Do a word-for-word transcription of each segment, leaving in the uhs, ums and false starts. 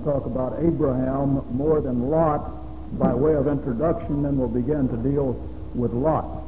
talk about Abraham more than Lot by way of introduction, then we'll begin to deal with Lot.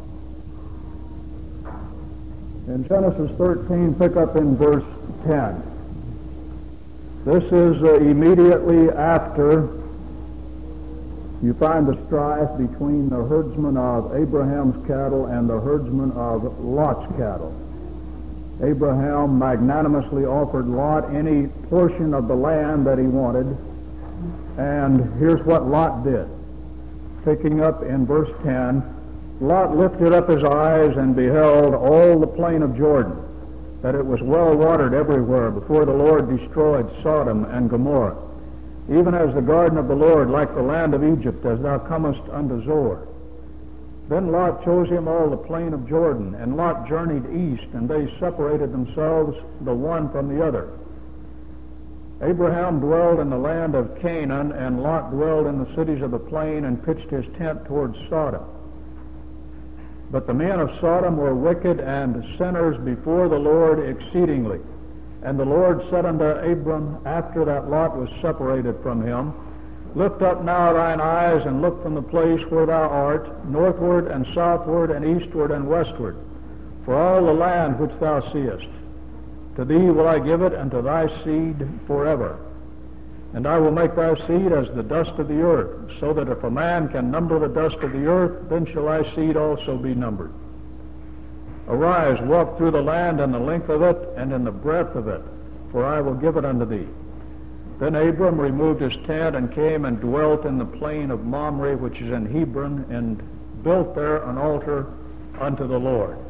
In Genesis thirteen, pick up in verse ten. This is uh, immediately after you find the strife between the herdsman of Abraham's cattle and the herdsman of Lot's cattle. Abraham magnanimously offered Lot any portion of the land that he wanted, and here's what Lot did. Picking up in verse ten, Lot lifted up his eyes and beheld all the plain of Jordan, that it was well watered everywhere before the Lord destroyed Sodom and Gomorrah, even as the garden of the Lord, like the land of Egypt, as thou comest unto Zoar. Then Lot chose him all the plain of Jordan, and Lot journeyed east, and they separated themselves the one from the other. Abraham dwelled in the land of Canaan, and Lot dwelled in the cities of the plain, and pitched his tent towards Sodom. But the men of Sodom were wicked and sinners before the Lord exceedingly. And the Lord said unto Abram, after that Lot was separated from him, Lift up now thine eyes, and look from the place where thou art, northward and southward and eastward and westward, for all the land which thou seest. To thee will I give it, and to thy seed forever. And I will make thy seed as the dust of the earth, so that if a man can number the dust of the earth, then shall thy seed also be numbered. Arise, walk through the land in the length of it, and in the breadth of it, for I will give it unto thee. Then Abram removed his tent, and came and dwelt in the plain of Mamre, which is in Hebron, and built there an altar unto the Lord.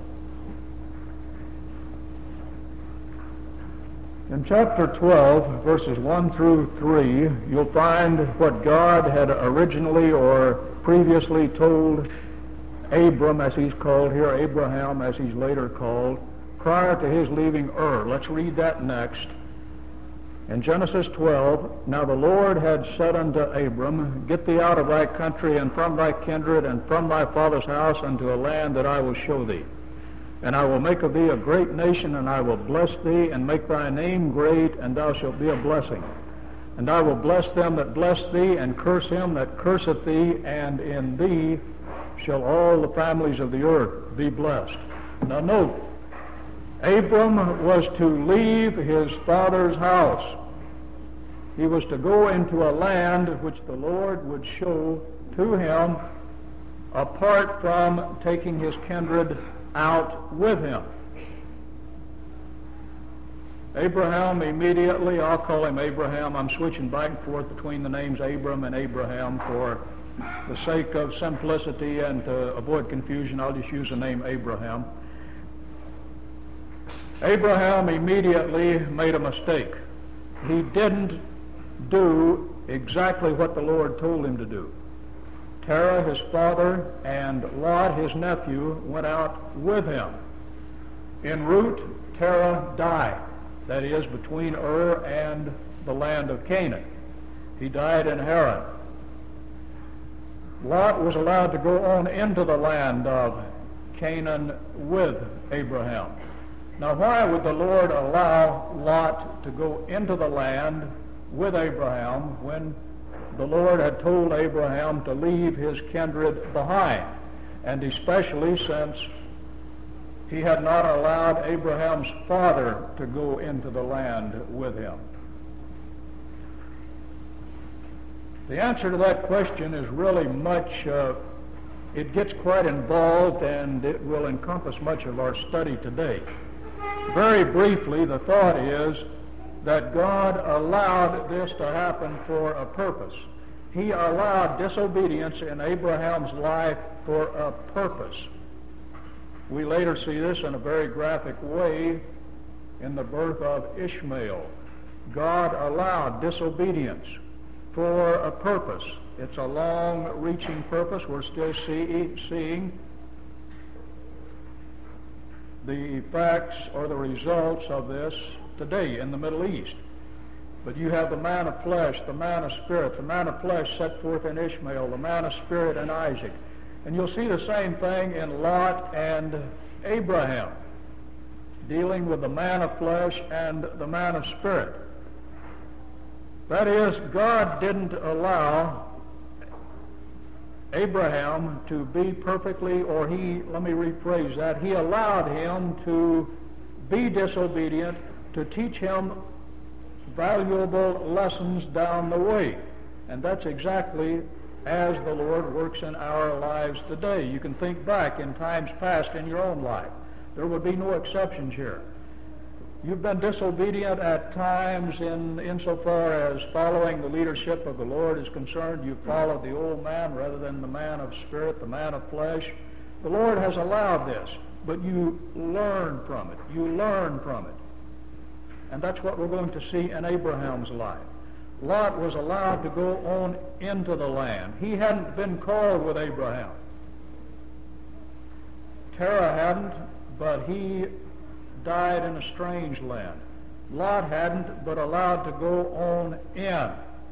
In chapter twelve, verses one through three, you'll find what God had originally or previously told Abram, as he's called here, Abraham, as he's later called, prior to his leaving Ur. Let's read that next. In Genesis twelve, Now the Lord had said unto Abram, Get thee out of thy country, and from thy kindred, and from thy father's house, unto a land that I will show thee. And I will make of thee a great nation, and I will bless thee, and make thy name great, and thou shalt be a blessing. And I will bless them that bless thee, and curse him that curseth thee, and in thee shall all the families of the earth be blessed. Now note, Abram was to leave his father's house. He was to go into a land which the Lord would show to him, apart from taking his kindred out with him. Abraham immediately, I'll call him Abraham. I'm switching back and forth between the names Abram and Abraham for the sake of simplicity and to avoid confusion. I'll just use the name Abraham. Abraham immediately made a mistake. He didn't do exactly what the Lord told him to do. Terah, his father, and Lot, his nephew, went out with him. En route, Terah died. That is, between Ur and the land of Canaan. He died in Haran. Lot was allowed to go on into the land of Canaan with Abraham. Now, why would the Lord allow Lot to go into the land with Abraham when the Lord had told Abraham to leave his kindred behind? And especially since he had not allowed Abraham's father to go into the land with him. The answer to that question is really much, uh, it gets quite involved, and it will encompass much of our study today. Very briefly, the thought is that God allowed this to happen for a purpose. He allowed disobedience in Abraham's life for a purpose. We later see this in a very graphic way in the birth of Ishmael. God allowed disobedience for a purpose. It's a long-reaching purpose. We're still see, seeing the effects or the results of this today in the Middle East. But you have the man of flesh, the man of spirit, the man of flesh set forth in Ishmael, the man of spirit in Isaac. And you'll see the same thing in Lot and Abraham, dealing with the man of flesh and the man of spirit. That is, God didn't allow Abraham to be perfectly, or he, let me rephrase that, he allowed him to be disobedient to teach him valuable lessons down the way. And that's exactly as the Lord works in our lives today. You can think back in times past in your own life. There would be no exceptions here. You've been disobedient at times in insofar as following the leadership of the Lord is concerned. You've followed the old man rather than the man of spirit, the man of flesh. The Lord has allowed this, but you learn from it. You learn from it. And that's what we're going to see in Abraham's life. Lot was allowed to go on into the land. He hadn't been called with Abraham. Terah hadn't, but he died in a strange land. Lot hadn't, but allowed to go on in.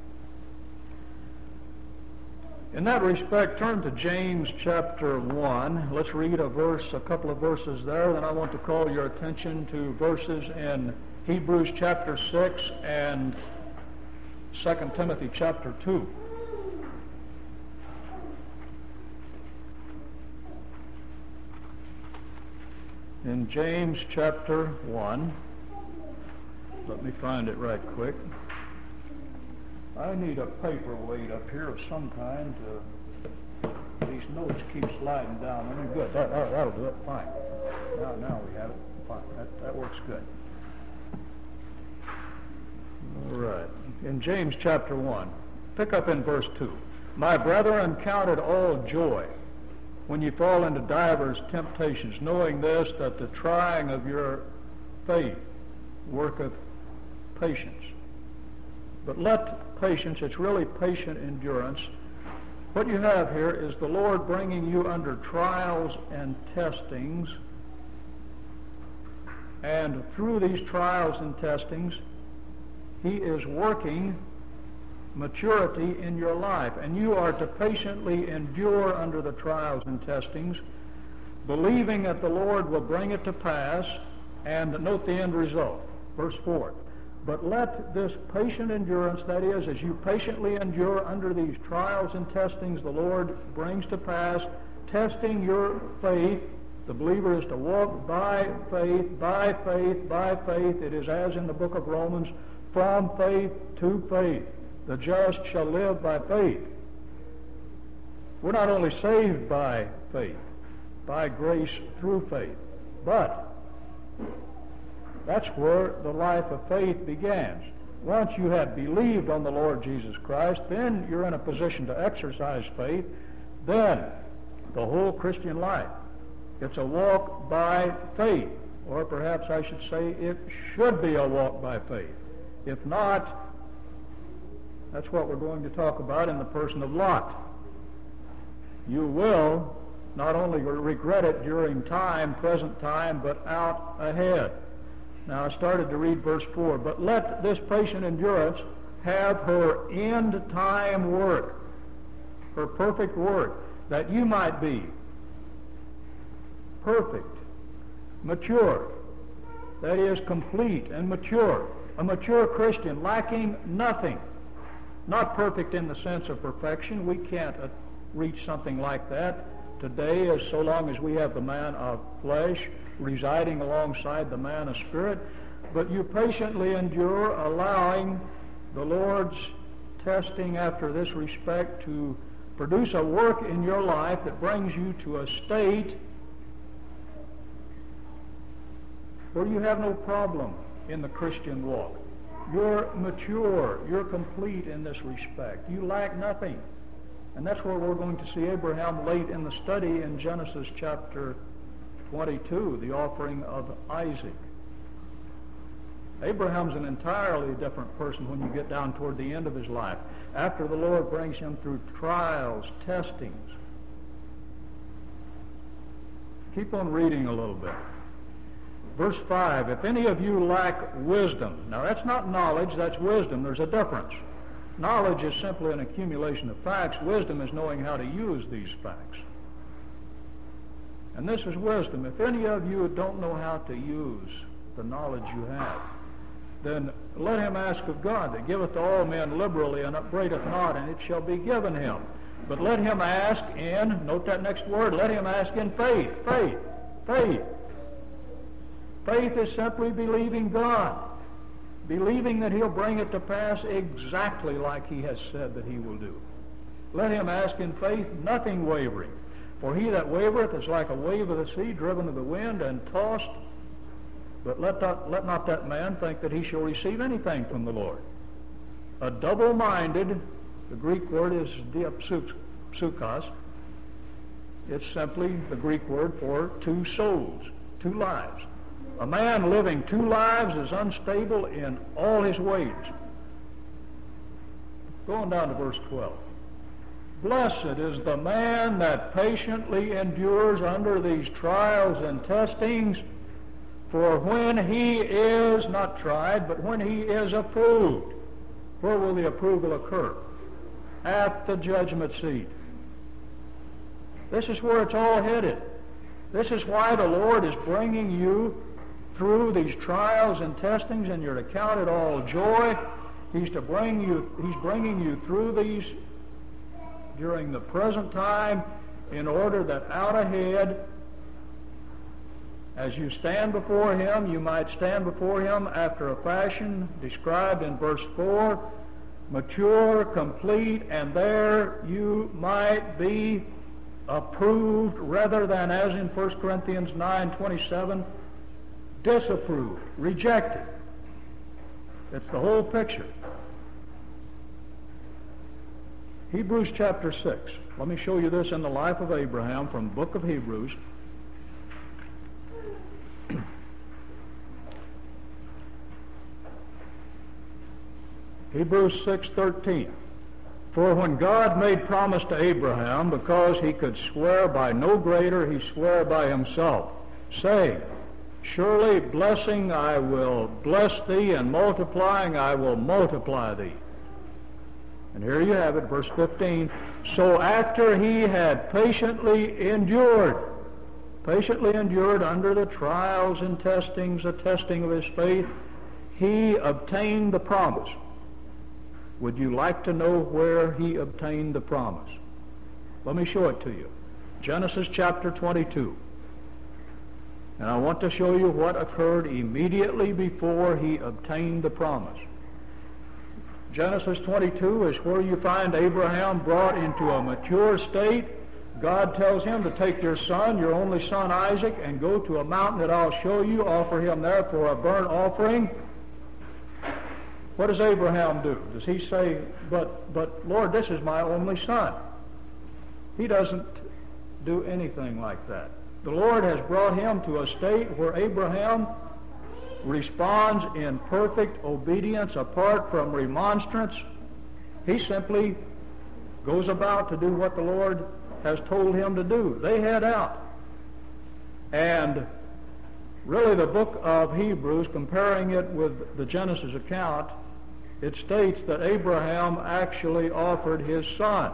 In that respect, turn to James chapter one. Let's read a verse, a couple of verses there. Then I want to call your attention to verses in Hebrews chapter six and Second Timothy chapter two. In James chapter one, let me find it right quick. I need a paperweight up here of some kind to, these notes keep sliding down. I mean, good, that, that, that'll do it, fine. Now, now we have it, fine, that, that works good. All right, in James chapter one, pick up in verse two. My brethren, count it all joy when you fall into divers temptations, knowing this, that the trying of your faith worketh patience. But let patience, it's really patient endurance. What you have here is the Lord bringing you under trials and testings, and through these trials and testings, He is working maturity in your life, and you are to patiently endure under the trials and testings, believing that the Lord will bring it to pass. And note the end result, verse four. But let this patient endurance, that is, as you patiently endure under these trials and testings the Lord brings to pass, testing your faith. The believer is to walk by faith, by faith, by faith. It is as in the book of Romans, from faith to faith. The just shall live by faith. We're not only saved by faith, by grace through faith, but that's where the life of faith begins. Once you have believed on the Lord Jesus Christ, then you're in a position to exercise faith. Then the whole Christian life, it's a walk by faith, or perhaps I should say it should be a walk by faith. If not, that's what we're going to talk about in the person of Lot. You will not only regret it during time, present time, but out ahead. Now I started to read verse four. But let this patient endurance have her end time work, her perfect work, that you might be perfect, mature, that is, complete and mature, a mature Christian, lacking nothing. Not perfect in the sense of perfection. We can't uh, reach something like that today, as so long as we have the man of flesh residing alongside the man of spirit. But you patiently endure, allowing the Lord's testing after this respect to produce a work in your life that brings you to a state where you have no problem in the Christian walk. You're mature, you're complete in this respect. You lack nothing. And that's where we're going to see Abraham late in the study in Genesis chapter twenty-two, the offering of Isaac. Abraham's an entirely different person when you get down toward the end of his life, after the Lord brings him through trials, testings. Keep on reading a little bit. Verse five, if any of you lack wisdom. Now that's not knowledge, that's wisdom. There's a difference. Knowledge is simply an accumulation of facts. Wisdom is knowing how to use these facts. And this is wisdom. If any of you don't know how to use the knowledge you have, then let him ask of God, that giveth to all men liberally and upbraideth not, and it shall be given him. But let him ask in, note that next word, let him ask in faith, faith, faith. Faith is simply believing God, believing that he'll bring it to pass exactly like he has said that he will do. Let him ask in faith, nothing wavering. For he that wavereth is like a wave of the sea, driven of the wind and tossed. But let not, let not that man think that he shall receive anything from the Lord. A double-minded, the Greek word is diapsukos. It's simply the Greek word for two souls, two lives. A man living two lives is unstable in all his ways. Going down to verse twelve. Blessed is the man that patiently endures under these trials and testings, for when he is not tried, but when he is approved, where will the approval occur? At the judgment seat. This is where it's all headed. This is why the Lord is bringing you through these trials and testings, and you're to count it all joy. He's to bring you, he's bringing you through these during the present time in order that out ahead, as you stand before him, you might stand before him after a fashion described in verse four, mature, complete, and there you might be approved rather than, as in First Corinthians nine twenty-seven, disapproved, rejected. It's the whole picture. Hebrews chapter six. Let me show you this in the life of Abraham from the book of Hebrews. Hebrews six thirteen. For when God made promise to Abraham, because he could swear by no greater, he sware by himself, saying, surely blessing I will bless thee, and multiplying I will multiply thee. And here you have it, verse fifteen. So after he had patiently endured, patiently endured under the trials and testings, the testing of his faith, he obtained the promise. Would you like to know where he obtained the promise? Let me show it to you. Genesis chapter twenty-two. And I want to show you what occurred immediately before he obtained the promise. Genesis twenty-two is where you find Abraham brought into a mature state. God tells him to take your son, your only son Isaac, and go to a mountain that I'll show you, offer him there for a burnt offering. What does Abraham do? Does he say, but, but Lord, this is my only son? He doesn't do anything like that. The Lord has brought him to a state where Abraham responds in perfect obedience apart from remonstrance. He simply goes about to do what the Lord has told him to do. They head out. And really the book of Hebrews, comparing it with the Genesis account, it states that Abraham actually offered his son.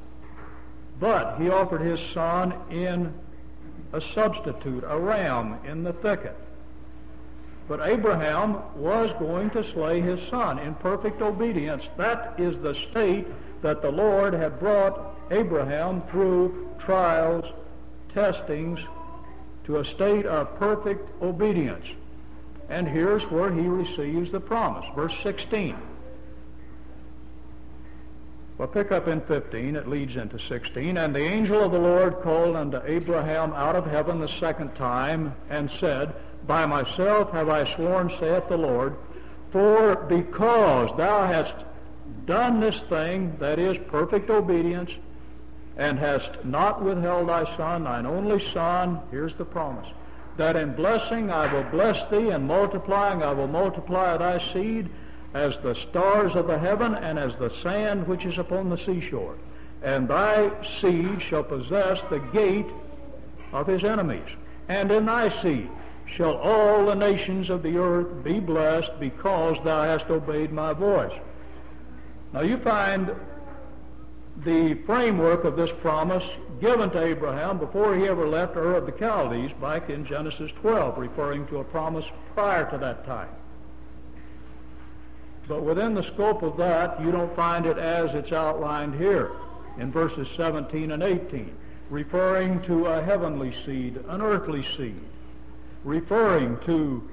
But he offered his son in a substitute, a ram in the thicket. But Abraham was going to slay his son in perfect obedience. That is the state that the Lord had brought Abraham through trials, testings, to a state of perfect obedience. And here's where he receives the promise. Verse sixteen. Well, pick up in fifteen. It leads into sixteen. And the angel of the Lord called unto Abraham out of heaven the second time, and said, by myself have I sworn, saith the Lord, for because thou hast done this thing, that is perfect obedience, and hast not withheld thy son, thine only son, here's the promise, that in blessing I will bless thee, and multiplying I will multiply thy seed as the stars of the heaven, and as the sand which is upon the seashore. And thy seed shall possess the gate of his enemies. And in thy seed shall all the nations of the earth be blessed, because thou hast obeyed my voice. Now you find the framework of this promise given to Abraham before he ever left Ur of the Chaldees back in Genesis twelve, referring to a promise prior to that time. But within the scope of that, you don't find it as it's outlined here in verses seventeen and eighteen, referring to a heavenly seed, an earthly seed, referring to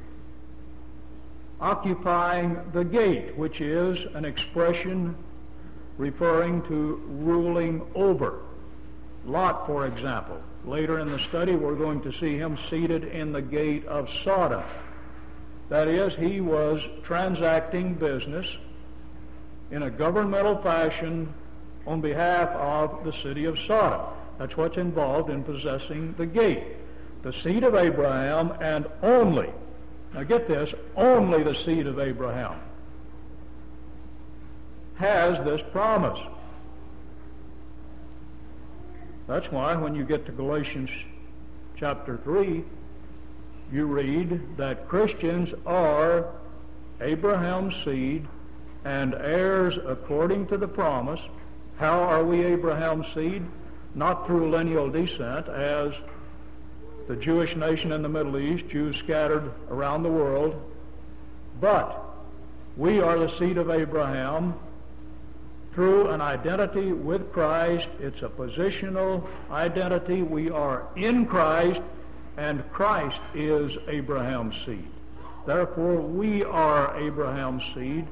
occupying the gate, which is an expression referring to ruling over. Lot, for example. Later in the study, we're going to see him seated in the gate of Sodom. That is, he was transacting business in a governmental fashion on behalf of the city of Sodom. That's what's involved in possessing the gate. The seed of Abraham, and only, now get this, only the seed of Abraham has this promise. That's why when you get to Galatians chapter three, you read that Christians are Abraham's seed and heirs according to the promise. How are we Abraham's seed? Not through lineal descent, as the Jewish nation in the Middle East, Jews scattered around the world, but we are the seed of Abraham through an identity with Christ. It's a positional identity. We are in Christ, and Christ is Abraham's seed. Therefore, we are Abraham's seed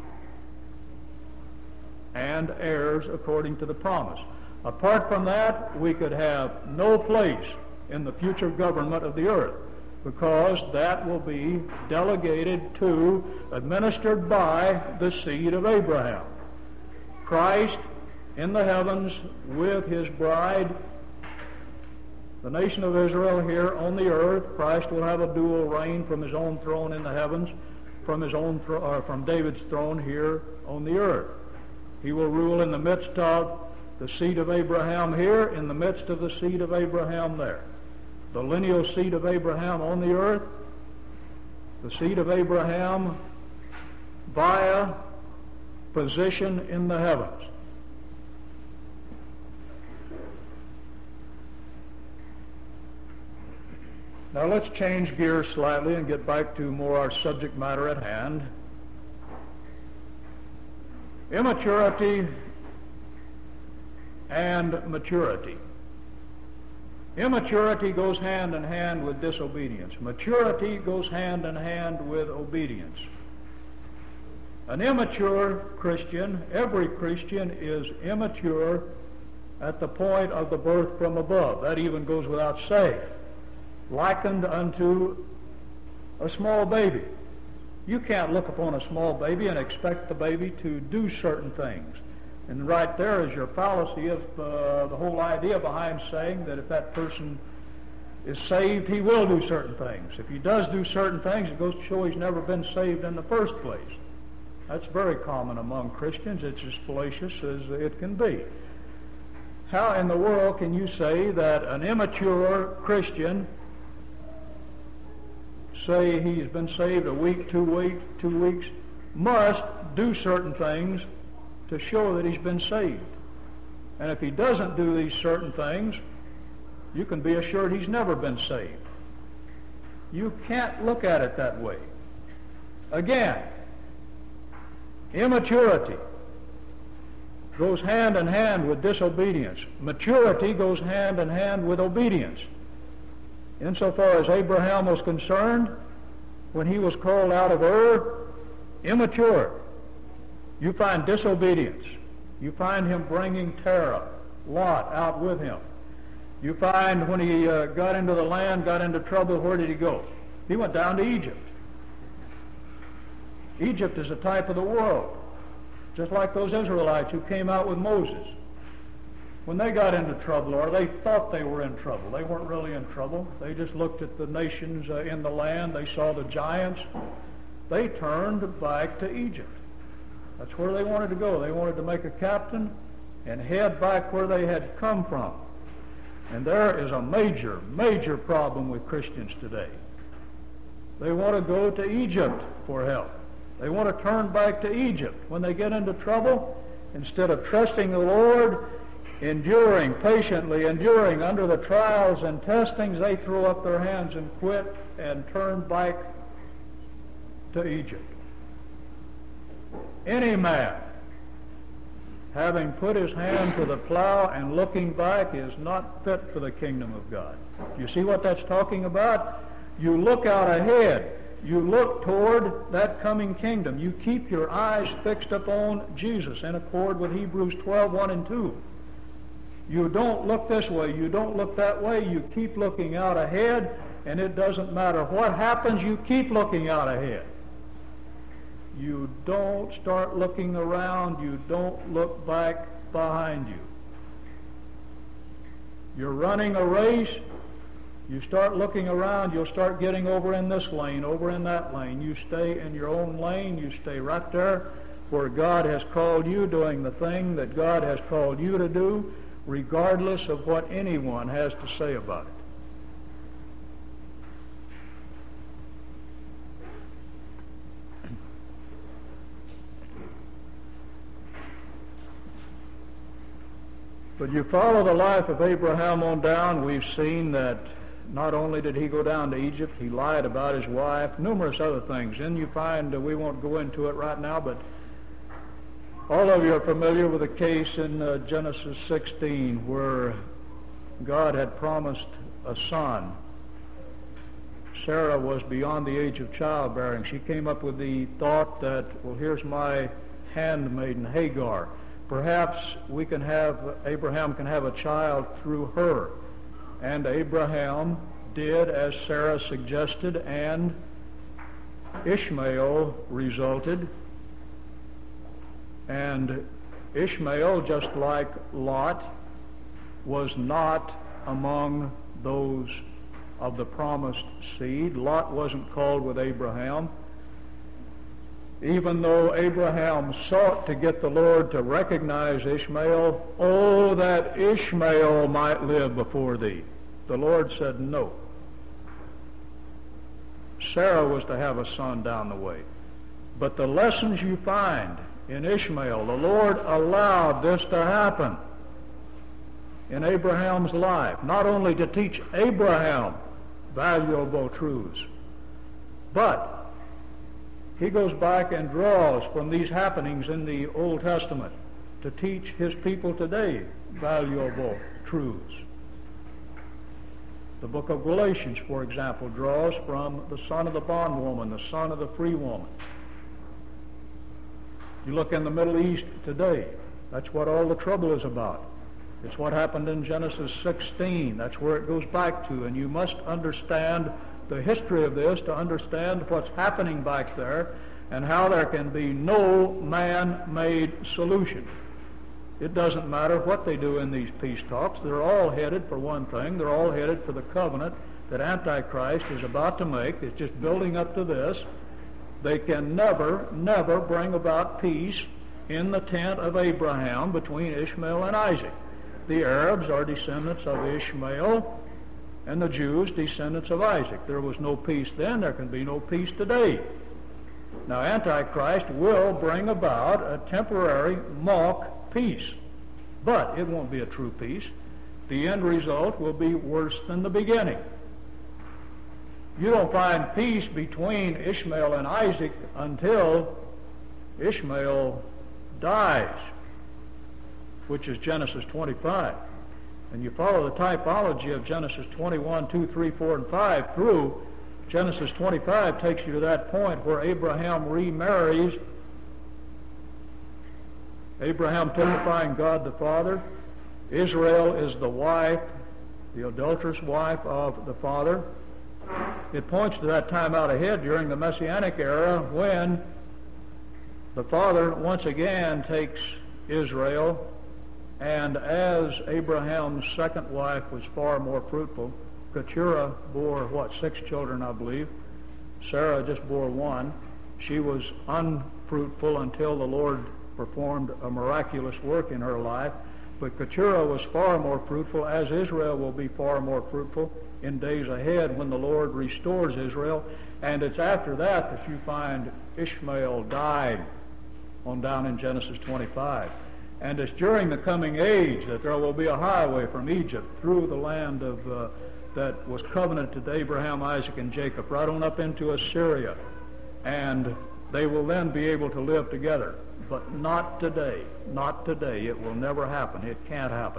and heirs according to the promise. Apart from that, we could have no place in the future government of the earth, because that will be delegated to, administered by the seed of Abraham. Christ in the heavens with his bride, the nation of Israel here on the earth. Christ will have a dual reign from his own throne in the heavens, from his own thro- or from David's throne here on the earth. He will rule in the midst of the seed of Abraham here, in the midst of the seed of Abraham there. The lineal seed of Abraham on the earth, the seed of Abraham via position in the heavens. Now let's change gears slightly and get back to more our subject matter at hand. Immaturity and maturity. Immaturity goes hand in hand with disobedience. Maturity goes hand in hand with obedience. An immature Christian, every Christian is immature at the point of the birth from above. That even goes without saying. Likened unto a small baby. You can't look upon a small baby and expect the baby to do certain things. And right there is your fallacy of uh, the whole idea behind saying that if that person is saved, he will do certain things. If he does do certain things, it goes to show he's never been saved in the first place. That's very common among Christians. It's as fallacious as it can be. How in the world can you say that an immature Christian, say he's been saved a week, two weeks, two weeks, must do certain things to show that he's been saved? And if he doesn't do these certain things, you can be assured he's never been saved. You can't look at it that way. Again, immaturity goes hand in hand with disobedience. Maturity goes hand in hand with obedience. Insofar as Abraham was concerned, when he was called out of Ur, immature, you find disobedience. You find him bringing Terah, Lot, out with him. You find when he uh, got into the land, got into trouble, where did he go? He went down to Egypt. Egypt is a type of the world, just like those Israelites who came out with Moses. When they got into trouble, or they thought they were in trouble, they weren't really in trouble. They just looked at the nations uh, in the land. They saw the giants. They turned back to Egypt. That's where they wanted to go. They wanted to make a captain and head back where they had come from. And there is a major, major problem with Christians today. They want to go to Egypt for help. They want to turn back to Egypt. When they get into trouble, instead of trusting the Lord, enduring, patiently enduring under the trials and testings, they throw up their hands and quit and turn back to Egypt. any man, having put his hand to the plow and looking back, is not fit for the kingdom of God. You see what that's talking about? You look out ahead. You look toward that coming kingdom. You keep your eyes fixed upon Jesus in accord with Hebrews twelve, one and two. You don't look this way. You don't look that way. You keep looking out ahead, and it doesn't matter what happens. You keep looking out ahead. You don't start looking around. You don't look back behind you. You're running a race. You start looking around, you'll start getting over in this lane, over in that lane. You stay in your own lane. You stay right there where God has called you, doing the thing that God has called you to do, regardless of what anyone has to say about it. But you follow the life of Abraham on down, we've seen that not only did he go down to Egypt, he lied about his wife, numerous other things. And you find, uh, we won't go into it right now, but all of you are familiar with a case in uh, Genesis sixteen where God had promised a son. Sarah was beyond the age of childbearing. She came up with the thought that, well, here's my handmaiden Hagar. Perhaps we can have, Abraham can have a child through her. And Abraham did as Sarah suggested, and Ishmael resulted. And Ishmael, just like Lot, was not among those of the promised seed. Lot wasn't called with Abraham. Even though Abraham sought to get the Lord to recognize Ishmael, oh, that Ishmael might live before thee. The Lord said no. Sarah was to have a son down the way. But the lessons you find in Ishmael, the Lord allowed this to happen in Abraham's life, not only to teach Abraham valuable truths, but he goes back and draws from these happenings in the Old Testament to teach his people today valuable truths. The book of Galatians, for example, draws from the son of the bondwoman, the son of the free woman. You look in the Middle East today, that's what all the trouble is about. It's what happened in Genesis sixteen. That's where it goes back to, and you must understand the history of this to understand what's happening back there and how there can be no man-made solution. It doesn't matter what they do in these peace talks. They're all headed for one thing. They're all headed for the covenant that Antichrist is about to make. It's just building up to this. They can never, never bring about peace in the tent of Abraham between Ishmael and Isaac. The Arabs are descendants of Ishmael, and the Jews descendants of Isaac. There was no peace then. There can be no peace today. Now, Antichrist will bring about a temporary mock peace, but it won't be a true peace. The end result will be worse than the beginning. You don't find peace between Ishmael and Isaac until Ishmael dies, which is Genesis twenty-five. And you follow the typology of Genesis twenty-one, two, three, four, and five through, Genesis twenty-five takes you to that point where Abraham remarries. Abraham typifying God the Father. Israel is the wife, the adulterous wife of the father. It points to that time out ahead during the Messianic era when the father once again takes Israel, and as Abraham's second wife was far more fruitful, Keturah bore, what, six children, I believe. Sarah just bore one. She was unfruitful until the Lord performed a miraculous work in her life. But Keturah was far more fruitful, as Israel will be far more fruitful in days ahead when the Lord restores Israel. And it's after that that you find Ishmael died on down in Genesis twenty-five. And it's during the coming age that there will be a highway from Egypt through the land of uh, that was covenanted to Abraham, Isaac, and Jacob, right on up into Assyria. And they will then be able to live together. but not today. Not today. It will never happen. It can't happen.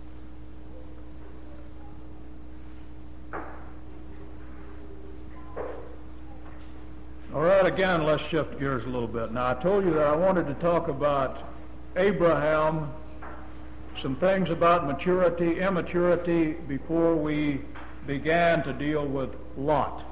All right, again, let's shift gears a little bit. Now, I told you that I wanted to talk about Abraham, some things about maturity, immaturity, before we began to deal with Lot.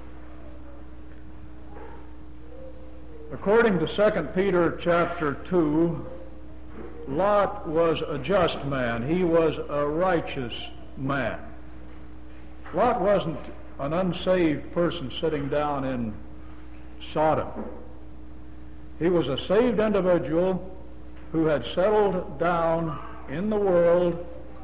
According to Second Peter chapter two, Lot was a just man. He was a righteous man. Lot wasn't an unsaved person sitting down in Sodom. He was a saved individual who had settled down in the world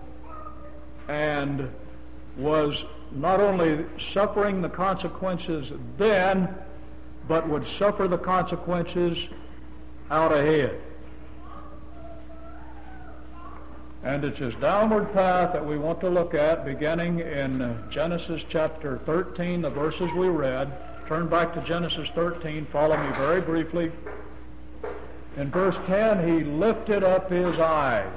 and was not only suffering the consequences then, but would suffer the consequences out ahead. And it's his downward path that we want to look at, beginning in Genesis chapter thirteen, the verses we read. Turn back to Genesis thirteen, follow me very briefly. In verse ten, he lifted up his eyes.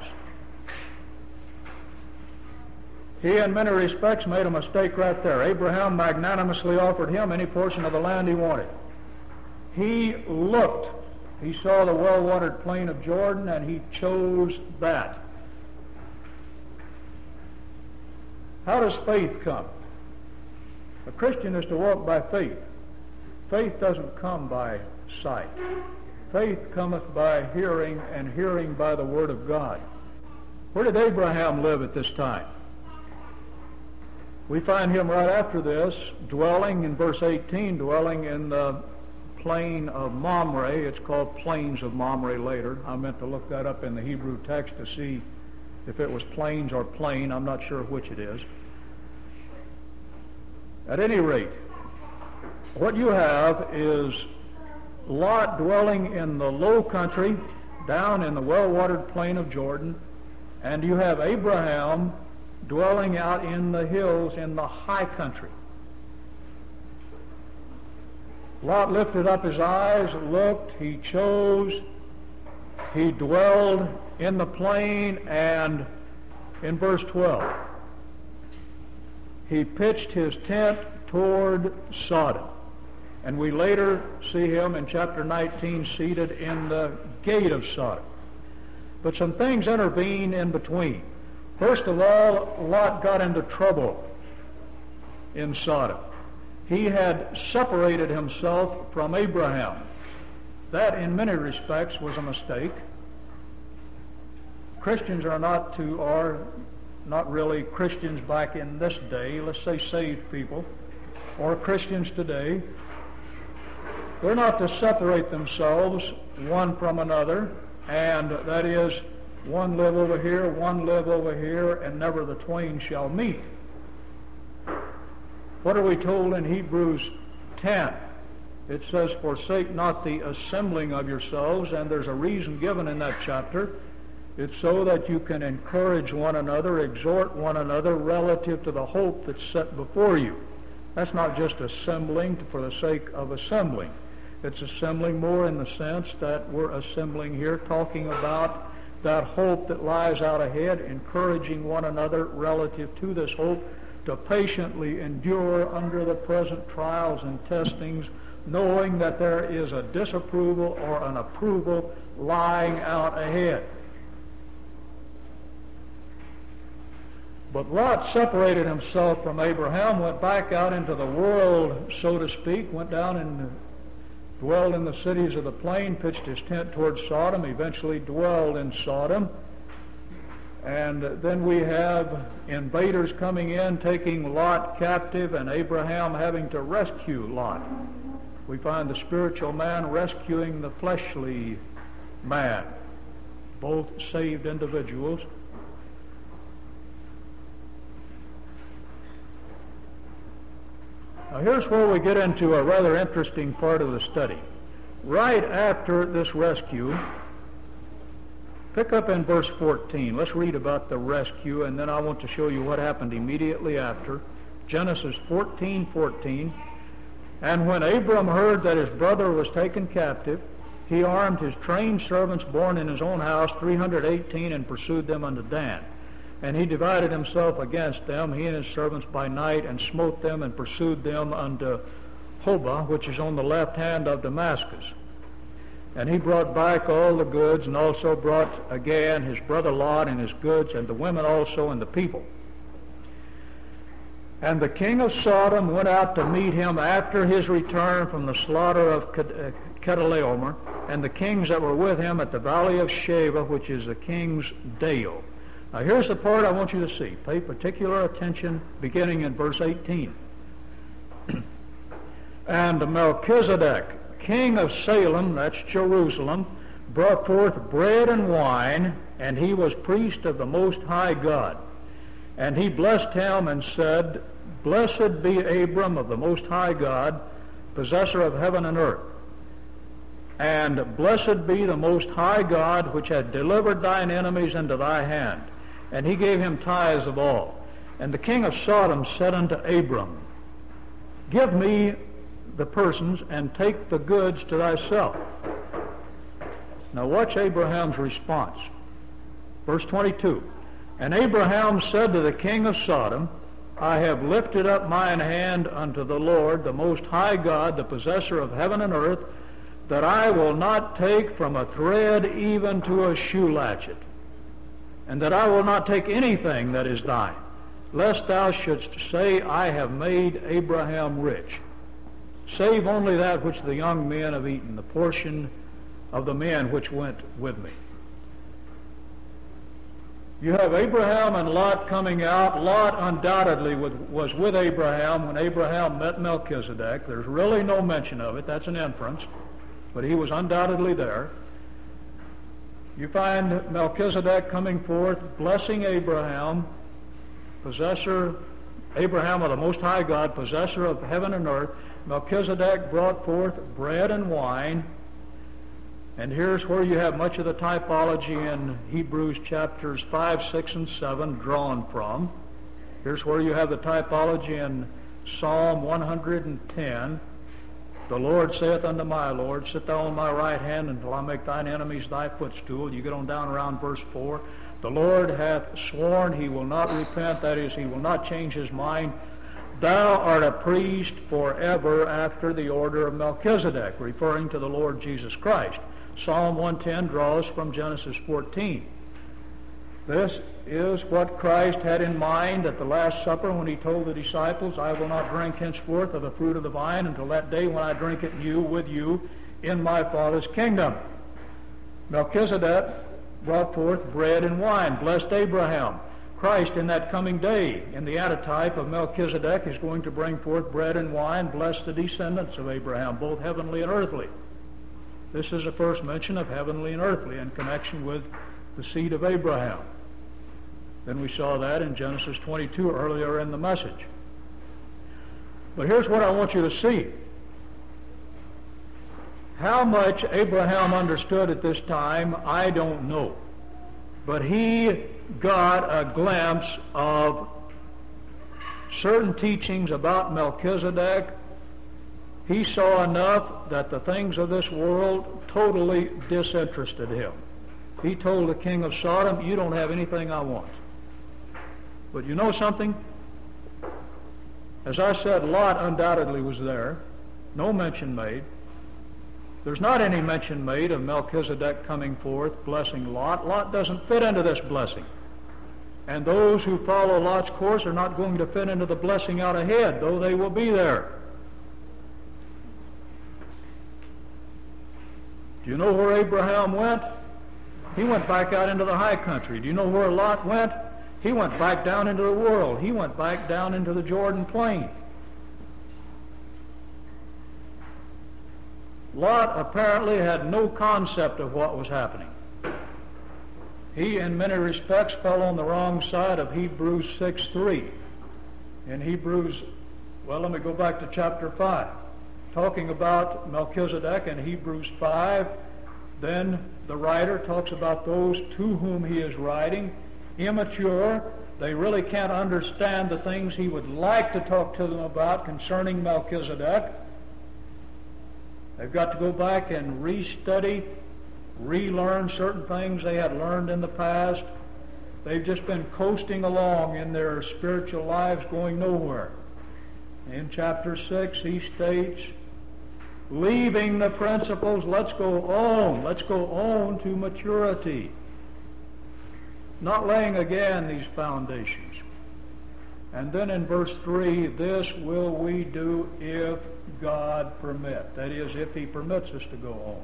He, in many respects, made a mistake right there. Abraham magnanimously offered him any portion of the land he wanted. He looked. He saw the well-watered plain of Jordan, and he chose that. How does faith come? A Christian is to walk by faith. Faith doesn't come by sight. Faith cometh by hearing, and hearing by the word of God. Where did Abraham live at this time? We find him right after this, dwelling in verse eighteen, dwelling in the plain of Mamre. It's called Plains of Mamre later. I meant to look that up in the Hebrew text to see if it was plains or plain. I'm not sure which it is. At any rate, what you have is Lot dwelling in the low country, down in the well-watered plain of Jordan, and you have Abraham dwelling out in the hills in the high country. Lot lifted up his eyes, looked, he chose, he dwelled in the plain, and in verse twelve, he pitched his tent toward Sodom. And we later see him in chapter nineteen seated in the gate of Sodom. But some things intervene in between. First of all, Lot got into trouble in Sodom. He had separated himself from Abraham. That, in many respects, was a mistake. Christians are not to, are not really Christians back in this day, let's say saved people, or Christians today. They're not to separate themselves one from another, and that is, one live over here, one live over here, and never the twain shall meet. What are we told in Hebrews ten? It says, forsake not the assembling of yourselves, and there's a reason given in that chapter. It's so that you can encourage one another, exhort one another relative to the hope that's set before you. That's not just assembling for the sake of assembling. It's assembling more in the sense that we're assembling here, talking about that hope that lies out ahead, encouraging one another relative to this hope to patiently endure under the present trials and testings, knowing that there is a disapproval or an approval lying out ahead. But Lot separated himself from Abraham, went back out into the world, so to speak, went down and dwelled in the cities of the plain, pitched his tent towards Sodom, eventually dwelled in Sodom. And then we have invaders coming in, taking Lot captive, and Abraham having to rescue Lot. We find the spiritual man rescuing the fleshly man, both saved individuals. Now here's where we get into a rather interesting part of the study. Right after this rescue, pick up in verse fourteen. Let's read about the rescue, and then I want to show you what happened immediately after. Genesis fourteen fourteen. And when Abram heard that his brother was taken captive, he armed his trained servants born in his own house, three hundred eighteen, and pursued them unto Dan. And he divided himself against them, he and his servants, by night, and smote them and pursued them unto Hobah, which is on the left hand of Damascus. And he brought back all the goods, and also brought again his brother Lot and his goods, and the women also, and the people. And the king of Sodom went out to meet him after his return from the slaughter of Chedorlaomer, and the kings that were with him at the valley of Shaveh, which is the king's dale. Now here's the part I want you to see. Pay particular attention, beginning in verse eighteen. And Melchizedek, king of Salem, that's Jerusalem, brought forth bread and wine, and he was priest of the Most High God. And he blessed him and said, Blessed be Abram of the Most High God, possessor of heaven and earth. And blessed be the Most High God, which had delivered thine enemies into thy hand. And he gave him tithes of all. And the king of Sodom said unto Abram, Give me the persons, and take the goods to thyself. Now watch Abraham's response. Verse twenty-two. And Abraham said to the king of Sodom, I have lifted up mine hand unto the Lord, the Most High God, the possessor of heaven and earth, that I will not take from a thread even to a shoe latchet, and that I will not take anything that is thine, lest thou shouldst say, I have made Abraham rich. Save only that which the young men have eaten, the portion of the men which went with me. You have Abraham and Lot coming out. Lot undoubtedly was with Abraham when Abraham met Melchizedek. There's really no mention of it. That's an inference. But he was undoubtedly there. You find Melchizedek coming forth, blessing Abraham, possessor, Abraham of the Most High God, possessor of heaven and earth. Melchizedek brought forth bread and wine. And here's where you have much of the typology in Hebrews chapters five, six, and seven drawn from. Here's where you have the typology in Psalm one hundred ten. The Lord saith unto my Lord, Sit thou on my right hand until I make thine enemies thy footstool. You get on down around verse four. The Lord hath sworn he will not repent, that is, he will not change his mind. Thou art a priest forever after the order of Melchizedek, referring to the Lord Jesus Christ. Psalm one ten draws from Genesis fourteen. This is what Christ had in mind at the Last Supper when he told the disciples, I will not drink henceforth of the fruit of the vine until that day when I drink it new with you in my Father's kingdom. Melchizedek brought forth bread and wine, blessed Abraham. Christ in that coming day, in the antitype of Melchizedek, is going to bring forth bread and wine, bless the descendants of Abraham, both heavenly and earthly. This is the first mention of heavenly and earthly in connection with the seed of Abraham. Then we saw that in Genesis twenty-two earlier in the message. But here's what I want you to see. How much Abraham understood at this time, I don't know. But he got a glimpse of certain teachings about Melchizedek. He saw enough that the things of this world totally disinterested him. He told the king of Sodom, you don't have anything I want. But you know something? As I said, Lot undoubtedly was there. No mention made. There's not any mention made of Melchizedek coming forth, blessing Lot. Lot doesn't fit into this blessing. And those who follow Lot's course are not going to fit into the blessing out ahead, though they will be there. Do you know where Abraham went? He went back out into the high country. Do you know where Lot went? He went back down into the world. He went back down into the Jordan plain. Lot apparently had no concept of what was happening. He, in many respects, fell on the wrong side of Hebrews six three. In Hebrews, well, let me go back to chapter five. Talking about Melchizedek in Hebrews five, then the writer talks about those to whom he is writing, immature. They really can't understand the things he would like to talk to them about concerning Melchizedek. They've got to go back and restudy, relearn certain things they had learned in the past. They've just been coasting along in their spiritual lives, going nowhere. In chapter six, he states, leaving the principles, let's go on. Let's go on to maturity. Not laying again these foundations. And then in verse three, this will we do if God permit. That is, if he permits us to go on.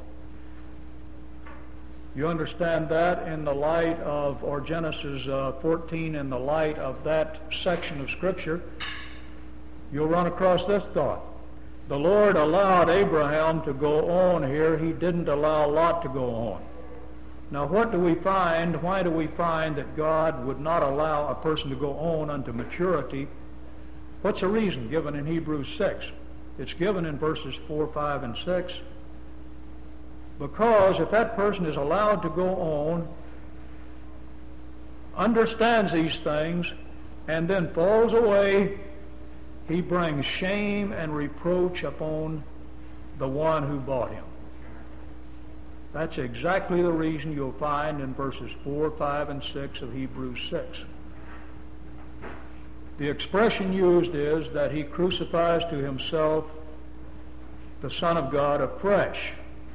You understand that in the light of, or Genesis uh, fourteen, in the light of that section of Scripture, you'll run across this thought. The Lord allowed Abraham to go on here. He didn't allow Lot to go on. Now what do we find? Why do we find that God would not allow a person to go on unto maturity? What's the reason given in Hebrews six? It's given in verses four, five, and six. Because if that person is allowed to go on, understands these things, and then falls away, he brings shame and reproach upon the one who bought him. That's exactly the reason you'll find in verses four, five, and six of Hebrews six. The expression used is that he crucifies to himself the Son of God afresh.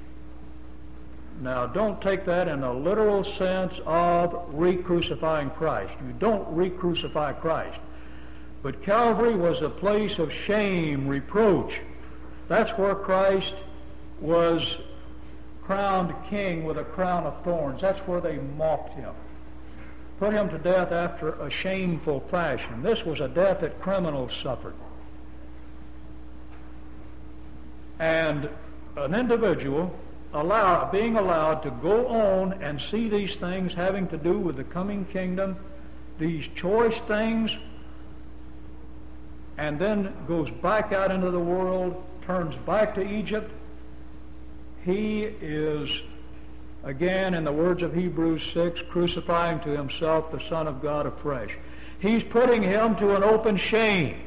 Now, don't take that in a literal sense of re-crucifying Christ. You don't re-crucify Christ. But Calvary was a place of shame, reproach. That's where Christ was crowned king with a crown of thorns. That's where they mocked him. Put him to death after a shameful fashion. This was a death that criminals suffered. And an individual allow, being allowed to go on and see these things having to do with the coming kingdom, these choice things, and then goes back out into the world, turns back to Egypt, he is, again, in the words of Hebrews six, crucifying to himself the Son of God afresh. He's putting him to an open shame.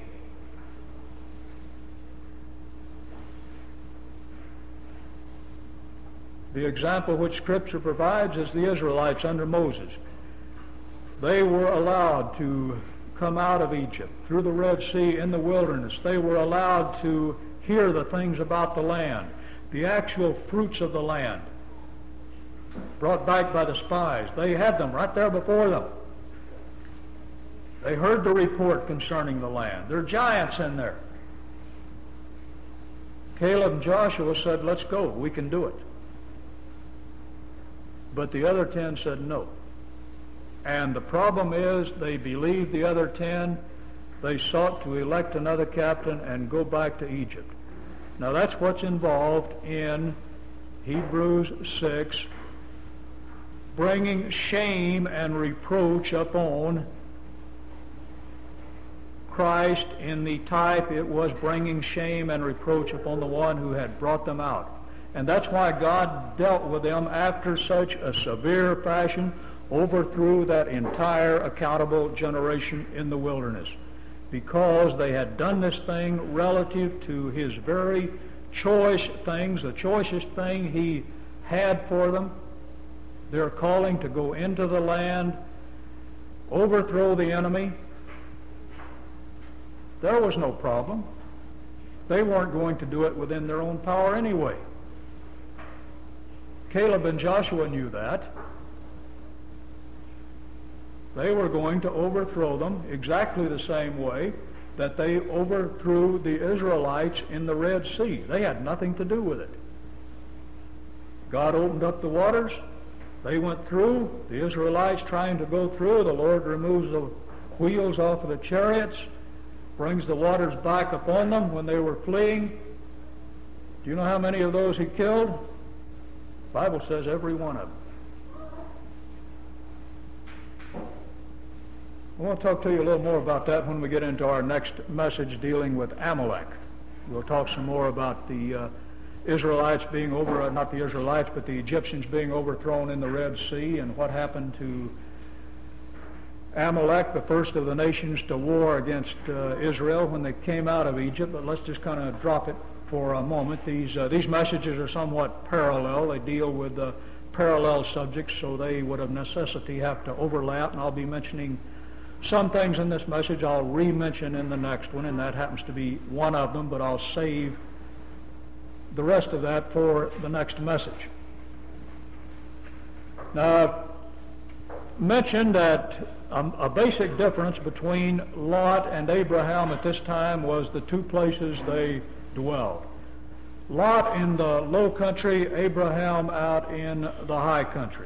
The example which Scripture provides is the Israelites under Moses. They were allowed to come out of Egypt through the Red Sea in the wilderness. They were allowed to hear the things about the land, the actual fruits of the land, brought back by the spies. They had them right there before them. They heard the report concerning the land. There are giants in there. Caleb and Joshua said, let's go, we can do it. But the other ten said no. And the problem is they believed the other ten. They sought to elect another captain and go back to Egypt. Now that's what's involved in Hebrews six, bringing shame and reproach upon Christ. In the type, it was bringing shame and reproach upon the one who had brought them out. And that's why God dealt with them after such a severe fashion, overthrew that entire accountable generation in the wilderness, because they had done this thing relative to his very choice things, the choicest thing he had for them. Their calling to go into the land, overthrow the enemy. There was no problem. They weren't going to do it within their own power anyway. Caleb and Joshua knew that. They were going to overthrow them exactly the same way that they overthrew the Israelites in the Red Sea. They had nothing to do with it. God opened up the waters. They went through. The Israelites trying to go through. The Lord removes the wheels off of the chariots, brings the waters back upon them when they were fleeing. Do you know how many of those he killed? The Bible says every one of them. I want to talk to you a little more about that when we get into our next message dealing with Amalek. We'll talk some more about the uh, Israelites being over, uh, not the Israelites, but the Egyptians being overthrown in the Red Sea, and what happened to Amalek, the first of the nations to war against uh, Israel when they came out of Egypt. But let's just kind of drop it for a moment. These uh, these messages are somewhat parallel. They deal with uh, parallel subjects, so they would of necessity have to overlap, and I'll be mentioning some things in this message I'll re-mention in the next one, and that happens to be one of them, but I'll save the rest of that for the next message. Now, I've mentioned that um, a basic difference between Lot and Abraham at this time was the two places they dwelled. Lot in the low country, Abraham out in the high country.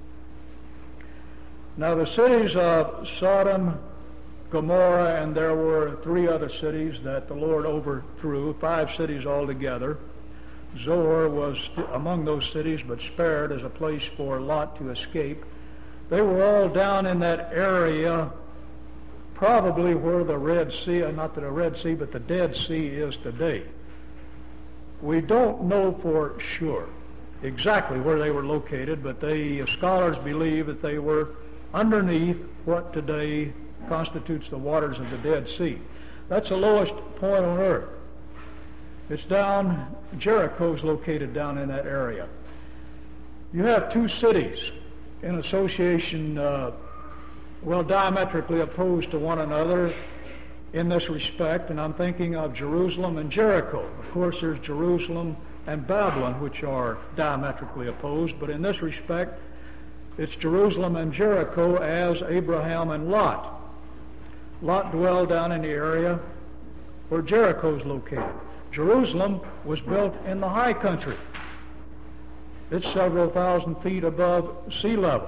Now the cities of Sodom, Gomorrah, and there were three other cities that the Lord overthrew, five cities altogether. Zoar was among those cities, but spared as a place for Lot to escape. They were all down in that area, probably where the Red Sea, not the Red Sea, but the Dead Sea is today. We don't know for sure exactly where they were located, but they, scholars believe that they were underneath what today constitutes the waters of the Dead Sea. That's the lowest point on earth. It's down, Jericho's located down in that area. You have two cities in association, uh, well, diametrically opposed to one another in this respect, and I'm thinking of Jerusalem and Jericho. Of course, there's Jerusalem and Babylon, which are diametrically opposed, but in this respect, it's Jerusalem and Jericho as Abraham and Lot. Lot dwelled down in the area where Jericho is located. Jerusalem was built in the high country. It's several thousand feet above sea level.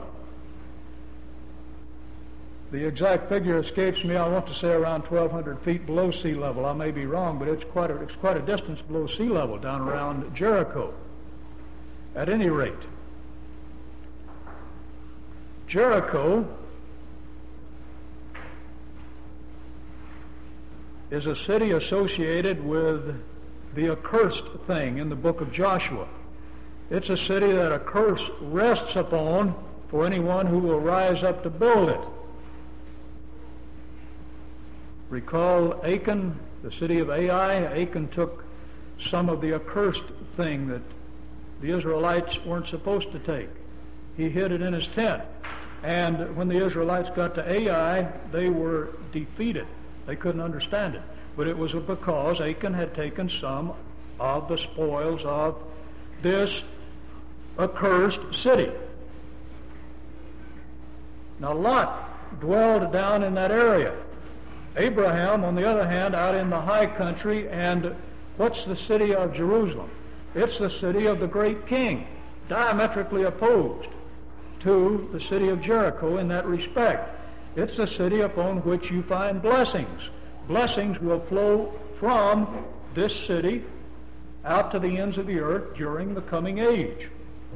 The exact figure escapes me. I want to say around twelve hundred feet below sea level. I may be wrong, but it's quite a, it's quite a distance below sea level down around Jericho. At any rate, Jericho is a city associated with the accursed thing in the book of Joshua. It's a city that a curse rests upon for anyone who will rise up to build it. Recall Achan, the city of Ai. Achan took some of the accursed thing that the Israelites weren't supposed to take. He hid it in his tent. And when the Israelites got to Ai, they were defeated. They couldn't understand it. But it was because Achan had taken some of the spoils of this accursed city. Now Lot dwelled down in that area. Abraham, on the other hand, out in the high country. And what's the city of Jerusalem? It's the city of the great king, diametrically opposed to the city of Jericho in that respect. It's the city upon which you find blessings. Blessings will flow from this city out to the ends of the earth during the coming age.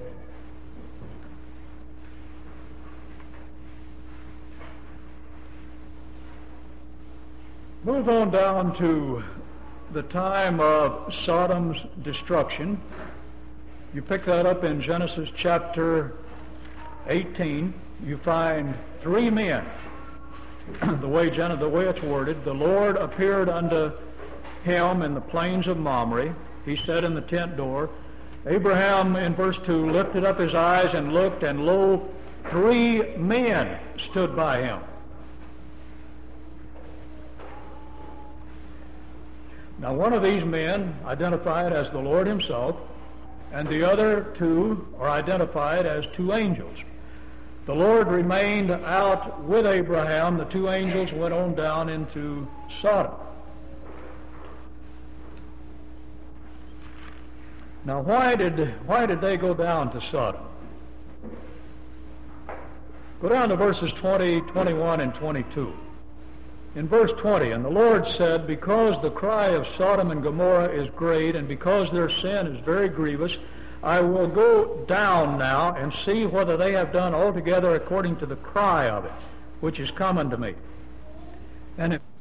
Move on down to the time of Sodom's destruction. You pick that up in Genesis chapter eighteen. You find three men. the way the way it's worded, the Lord appeared unto him in the plains of Mamre. He sat in the tent door. Abraham, in verse two, lifted up his eyes and looked, and lo, three men stood by him. Now, one of these men identified as the Lord himself, and the other two are identified as two angels. The Lord remained out with Abraham. The two angels went on down into Sodom. Now, why did, why did they go down to Sodom? Go down to verses twenty, twenty-one, and twenty-two. In verse twenty, and the Lord said, because the cry of Sodom and Gomorrah is great, and because their sin is very grievous, I will go down now and see whether they have done altogether according to the cry of it, which is come unto me. And if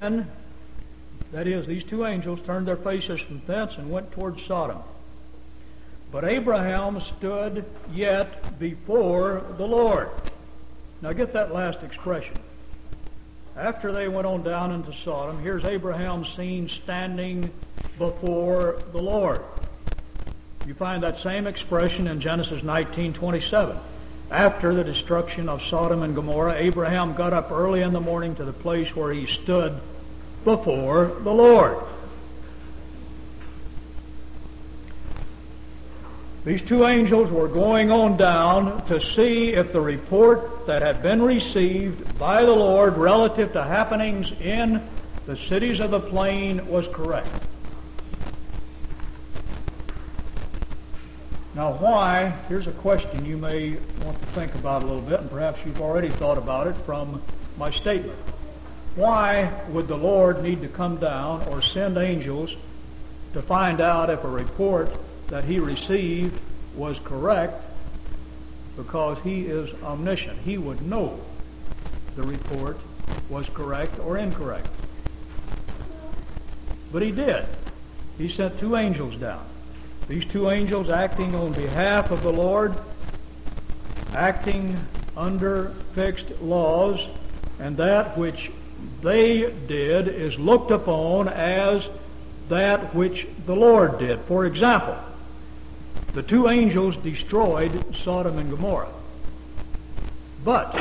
And that is, these two angels turned their faces from thence and went towards Sodom. But Abraham stood yet before the Lord. Now get that last expression. After they went on down into Sodom, here's Abraham seen standing before the Lord. You find that same expression in Genesis nineteen twenty-seven. After the destruction of Sodom and Gomorrah, Abraham got up early in the morning to the place where he stood before the Lord. These two angels were going on down to see if the report that had been received by the Lord relative to happenings in the cities of the plain was correct. Now why, here's a question you may want to think about a little bit, and perhaps you've already thought about it from my statement. Why would the Lord need to come down or send angels to find out if a report that he received was correct? Because he is omniscient. He would know the report was correct or incorrect. But he did. He sent two angels down. These two angels acting on behalf of the Lord, acting under fixed laws, and that which they did is looked upon as that which the Lord did. For example, the two angels destroyed Sodom and Gomorrah. But,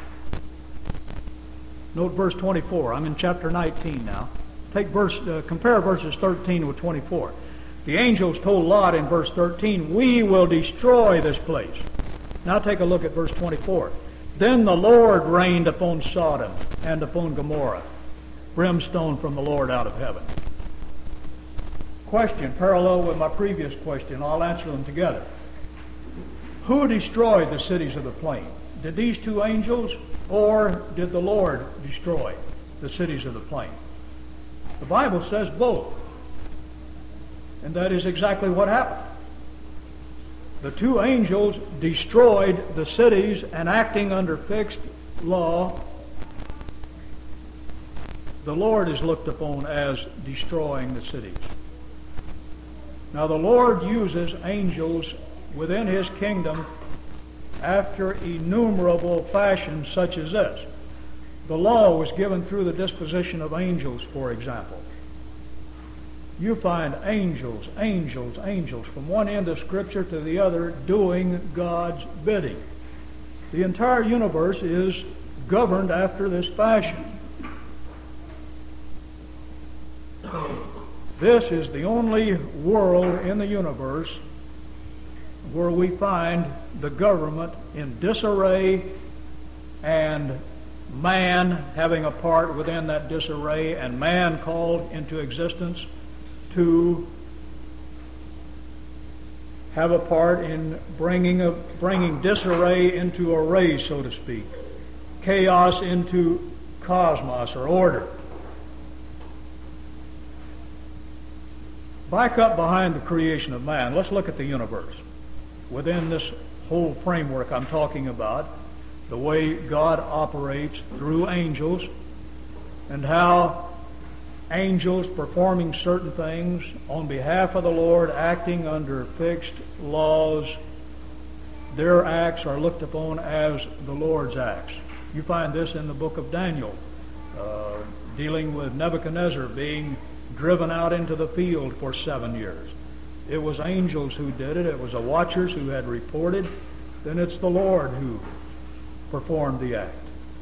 note verse twenty-four. I'm in chapter nineteen now. Take verse, uh, compare verses thirteen with twenty-four. The angels told Lot in verse thirteen, "We will destroy this place." Now take a look at verse twenty-four. Then the Lord rained upon Sodom and upon Gomorrah brimstone from the Lord out of heaven. Question, parallel with my previous question. I'll answer them together. Who destroyed the cities of the plain? Did these two angels, or did the Lord destroy the cities of the plain? The Bible says both. And that is exactly what happened. The two angels destroyed the cities, and acting under fixed law, the Lord is looked upon as destroying the cities. Now the Lord uses angels within his kingdom after innumerable fashions such as this. The law was given through the disposition of angels, for example. You find angels, angels, angels from one end of Scripture to the other doing God's bidding. The entire universe is governed after this fashion. This is the only world in the universe where we find the government in disarray and man having a part within that disarray, and man called into existence to have a part in bringing a, bringing disarray into array, so to speak, chaos into cosmos or order. Back up behind the creation of man. Let's look at the universe. Within this whole framework I'm talking about, the way God operates through angels, and how angels performing certain things on behalf of the Lord, acting under fixed laws, their acts are looked upon as the Lord's acts. You find this in the book of Daniel, uh, dealing with Nebuchadnezzar being driven out into the field for seven years. It was angels who did it. It was the watchers who had reported. Then it's the Lord who performed the act.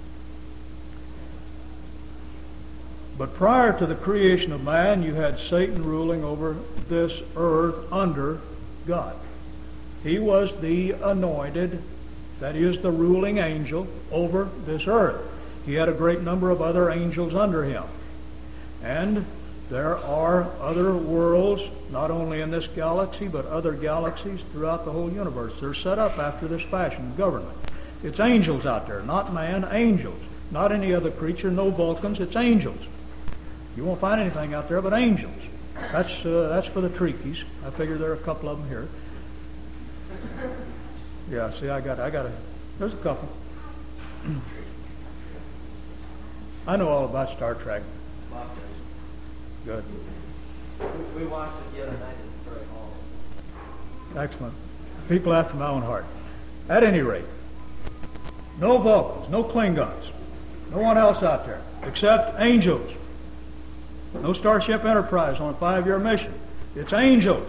But prior to the creation of man, you had Satan ruling over this earth under God. He was the anointed, that is the ruling angel over this earth. He had a great number of other angels under him. And there are other worlds, not only in this galaxy, but other galaxies throughout the whole universe. They're set up after this fashion, government. It's angels out there, not man, angels. Not any other creature, no Vulcans, it's angels. You won't find anything out there but angels. That's uh, that's for the Treakies. I figure there are a couple of them here. Yeah, see, I got, I got a, there's a couple. I know all about Star Trek. Good. We watched it the other night. It's very hall. Excellent. People after my own heart. At any rate, no Vulcans, no Klingons, no one else out there except angels. No Starship Enterprise on a five-year mission. It's angels.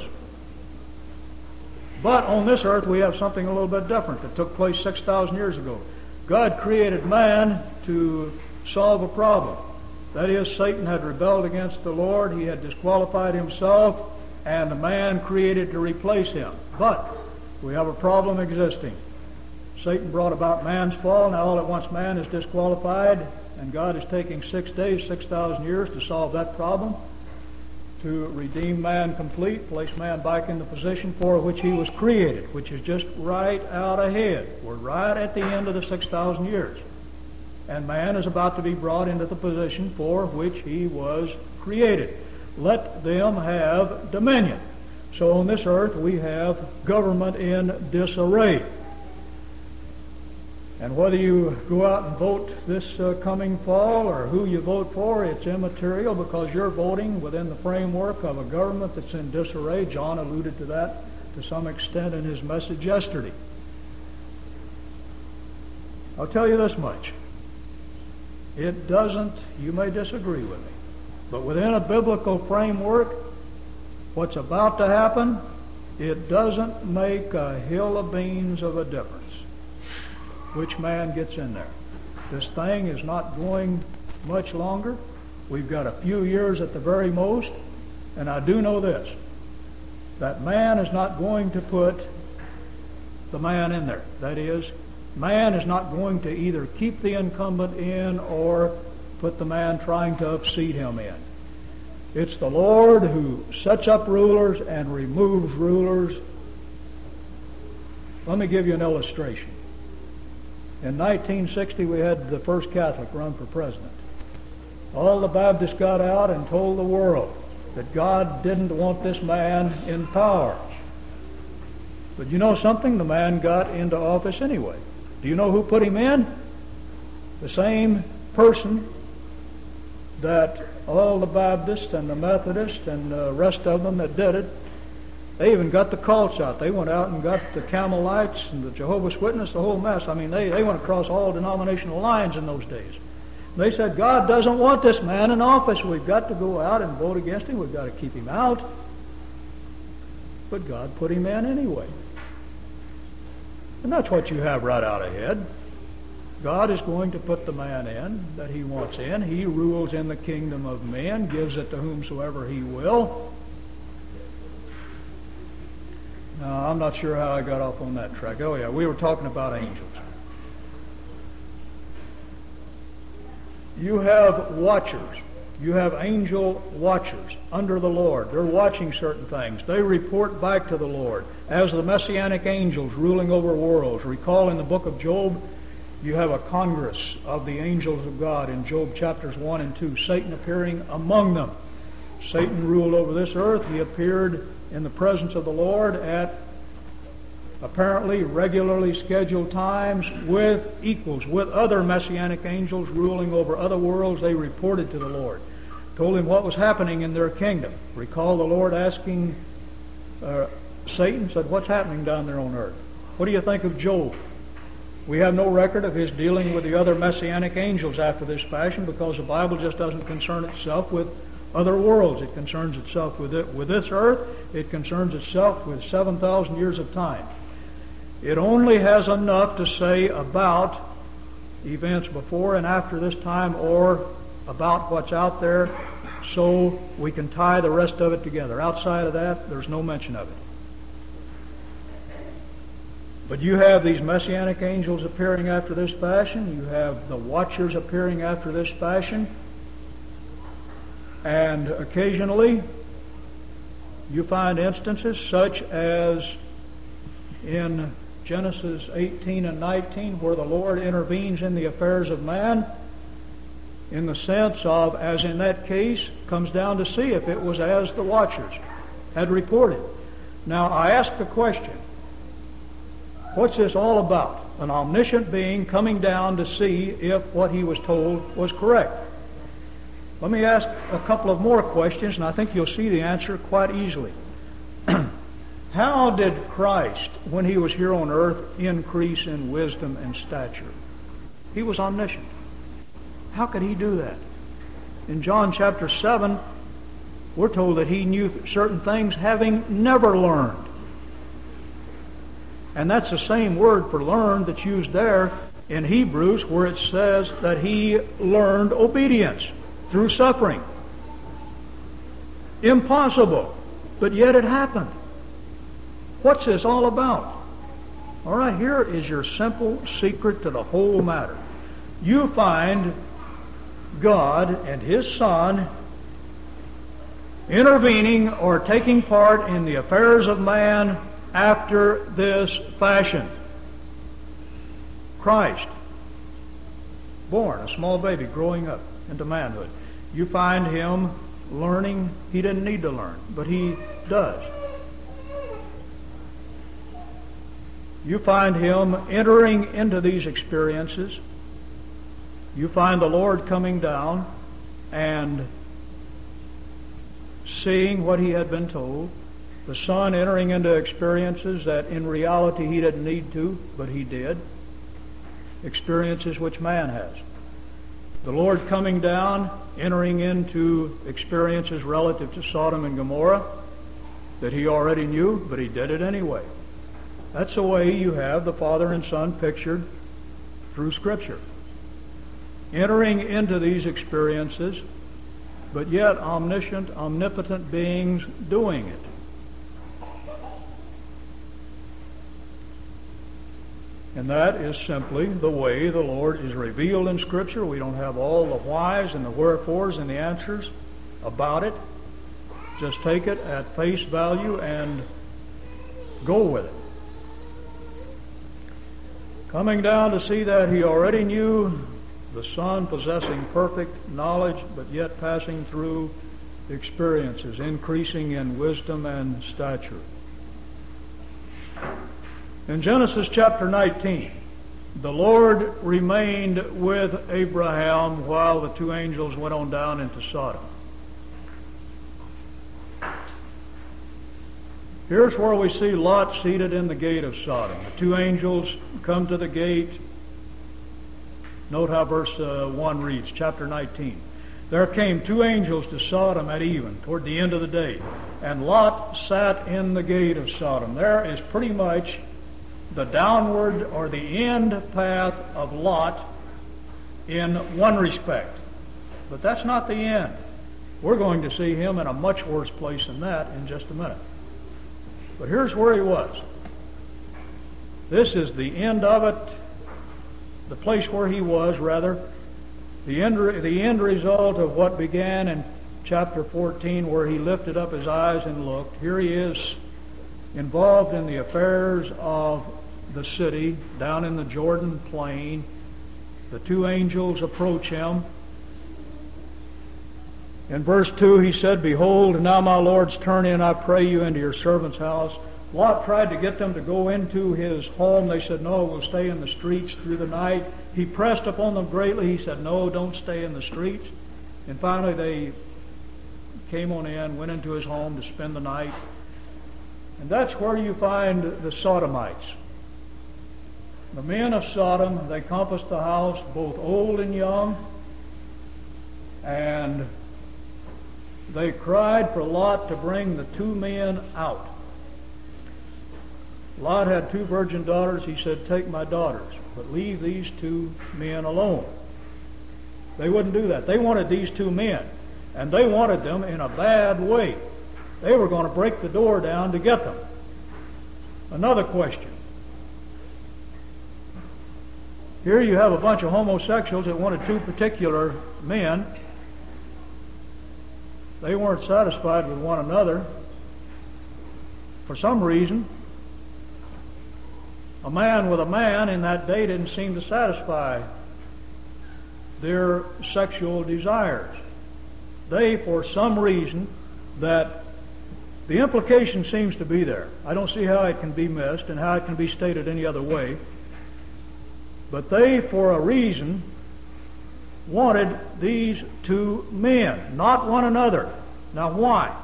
But on this earth we have something a little bit different that took place six thousand years ago. God created man to solve a problem. That is, Satan had rebelled against the Lord. He had disqualified himself, and the man created to replace him. But we have a problem existing. Satan brought about man's fall. Now all at once man is disqualified, and God is taking six days, six thousand years to solve that problem, to redeem man complete, place man back in the position for which he was created, which is just right out ahead. We're right at the end of the six thousand years. And man is about to be brought into the position for which he was created. Let them have dominion. So on this earth we have government in disarray. And whether you go out and vote this uh, coming fall or who you vote for, it's immaterial because you're voting within the framework of a government that's in disarray. John alluded to that to some extent in his message yesterday. I'll tell you this much. It doesn't, you may disagree with me, but within a biblical framework, what's about to happen, it doesn't make a hill of beans of a difference which man gets in there. This thing is not going much longer. We've got a few years at the very most, and I do know this, that man is not going to put the man in there. That is, man is not going to either keep the incumbent in or put the man trying to upseat him in. It's the Lord who sets up rulers and removes rulers. Let me give you an illustration. In nineteen sixty, we had the first Catholic run for president. All the Baptists got out and told the world that God didn't want this man in power. But you know something? The man got into office anyway. Do you know who put him in? The same person that all the Baptists and the Methodists and the rest of them that did it, they even got the cults out. They went out and got the Carmelites and the Jehovah's Witnesses, the whole mess. I mean, they, they went across all denominational lines in those days. They said, God doesn't want this man in office. We've got to go out and vote against him. We've got to keep him out. But God put him in anyway. And that's what you have right out ahead. God is going to put the man in that he wants in. He rules in the kingdom of men, gives it to whomsoever he will. Now, I'm not sure how I got off on that track. Oh, yeah, we were talking about angels. You have watchers. You have angel watchers under the Lord. They're watching certain things. They report back to the Lord as the messianic angels ruling over worlds. Recall in the book of Job, you have a congress of the angels of God in Job chapters one and two, Satan appearing among them. Satan ruled over this earth. He appeared in the presence of the Lord at apparently regularly scheduled times with equals, with other messianic angels ruling over other worlds. They reported to the Lord, told him what was happening in their kingdom. Recall the Lord asking uh, Satan, said, what's happening down there on earth? What do you think of Job? We have no record of his dealing with the other messianic angels after this fashion because the Bible just doesn't concern itself with other worlds. It concerns itself with it, with this earth. It concerns itself with seven thousand years of time. It only has enough to say about events before and after this time or about what's out there so we can tie the rest of it together. Outside of that, there's no mention of it. But you have these messianic angels appearing after this fashion. You have the watchers appearing after this fashion. And occasionally, you find instances such as in Genesis eighteen and nineteen, where the Lord intervenes in the affairs of man, in the sense of, as in that case, comes down to see if it was as the watchers had reported. Now, I ask the question, what's this all about? An omniscient being coming down to see if what he was told was correct. Let me ask a couple of more questions, and I think you'll see the answer quite easily. How did Christ, when he was here on earth, increase in wisdom and stature? He was omniscient. How could he do that? In John chapter seven, we're told that he knew certain things having never learned. And that's the same word for learned that's used there in Hebrews, where it says that he learned obedience through suffering. Impossible, but yet it happened. What's this all about? All right, here is your simple secret to the whole matter. You find God and His Son intervening or taking part in the affairs of man after this fashion. Christ, born, a small baby growing up into manhood. You find Him learning. He didn't need to learn, but He does. You find Him entering into these experiences. You find the Lord coming down and seeing what He had been told. The Son entering into experiences that in reality He didn't need to, but He did. Experiences which man has. The Lord coming down, entering into experiences relative to Sodom and Gomorrah that He already knew, but He did it anyway. That's the way you have the Father and Son pictured through Scripture. Entering into these experiences, but yet omniscient, omnipotent beings doing it. And that is simply the way the Lord is revealed in Scripture. We don't have all the whys and the wherefores and the answers about it. Just take it at face value and go with it. Coming down to see that He already knew, the Son possessing perfect knowledge, but yet passing through experiences, increasing in wisdom and stature. In Genesis chapter nineteen, the Lord remained with Abraham while the two angels went on down into Sodom. Here's where we see Lot seated in the gate of Sodom. The two angels come to the gate. Note how verse uh, one reads, chapter nineteen. There came two angels to Sodom at even, toward the end of the day, and Lot sat in the gate of Sodom. There is pretty much the downward or the end path of Lot in one respect. But that's not the end. We're going to see him in a much worse place than that in just a minute. But here's where he was. This is the end of it, the place where he was, rather. The end, the end result of what began in chapter fourteen, where he lifted up his eyes and looked. Here he is, involved in the affairs of the city, down in the Jordan plain. The two angels approach him. In verse two, he said, "Behold, now my lords, turn in, I pray you, into your servant's house." Lot tried to get them to go into his home. They said, "No, we'll stay in the streets through the night." He pressed upon them greatly. He said, "No, don't stay in the streets." And finally they came on in, went into his home to spend the night. And that's where you find the Sodomites. The men of Sodom, they compassed the house, both old and young, and they cried for Lot to bring the two men out. Lot had two virgin daughters. He said, "Take my daughters, but leave these two men alone." They wouldn't do that. They wanted these two men, and they wanted them in a bad way. They were going to break the door down to get them. Another question. Here you have a bunch of homosexuals that wanted two particular men. They weren't satisfied with one another. For some reason, a man with a man in that day didn't seem to satisfy their sexual desires. They, for some reason, that the implication seems to be there. I don't see how it can be missed and how it can be stated any other way. But they, for a reason, wanted these two men, not one another. Now why?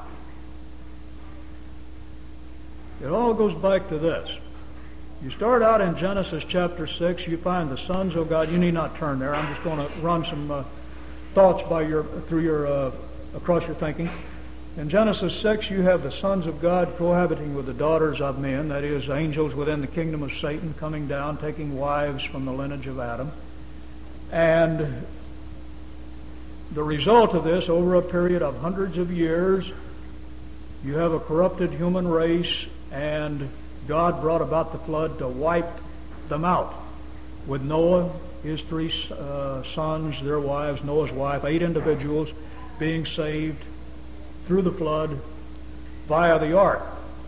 It all goes back to this. You start out in Genesis chapter six, you find the sons of God. You need not turn there. I'm just going to run some uh, thoughts by your through your uh, across your thinking. In Genesis six, you have the sons of God cohabiting with the daughters of men, that is, angels within the kingdom of Satan coming down, taking wives from the lineage of Adam. And the result of this, over a period of hundreds of years, you have a corrupted human race, and God brought about the flood to wipe them out. With Noah, his three uh, sons, their wives, Noah's wife, eight individuals being saved through the flood via the ark.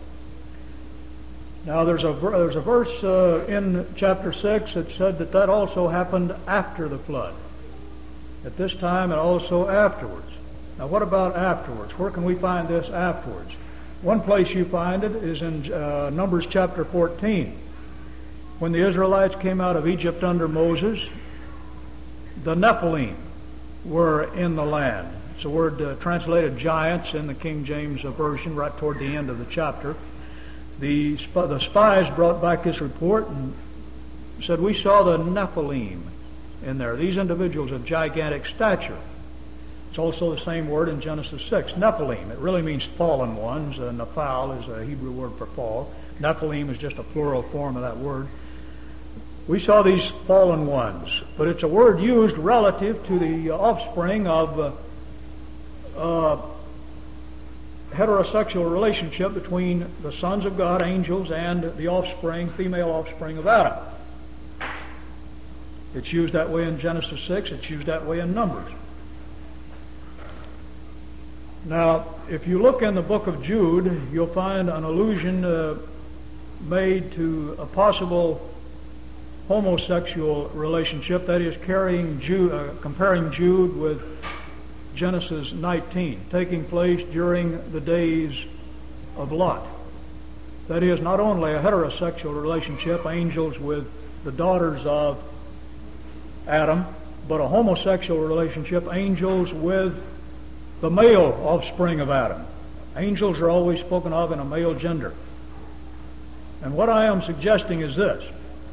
Now there's a there's a verse uh, in chapter six that said that that also happened after the flood. At this time and also afterwards. Now what about afterwards? Where can we find this afterwards? One place you find it is in uh, Numbers chapter fourteen. When the Israelites came out of Egypt under Moses, the Nephilim were in the land. It's a word uh, translated giants in the King James uh, Version right toward the end of the chapter. The, sp- the spies brought back this report and said, we saw the Nephilim in there. These individuals of gigantic stature. It's also the same word in Genesis six, Nephilim. It really means fallen ones. Uh, Nephal is a Hebrew word for fall. Nephilim is just a plural form of that word. We saw these fallen ones, but it's a word used relative to the offspring of uh, uh, heterosexual relationship between the sons of God, angels, and the offspring, female offspring of Adam. It's used that way in Genesis six. It's used that way in Numbers. Now, if you look in the book of Jude, you'll find an allusion uh, made to a possible homosexual relationship, that is, carrying Jude, uh, comparing Jude with Genesis nineteen, taking place during the days of Lot. That is, not only a heterosexual relationship, angels with the daughters of Adam, but a homosexual relationship, angels with the male offspring of Adam. Angels are always spoken of in a male gender. And what I am suggesting is this,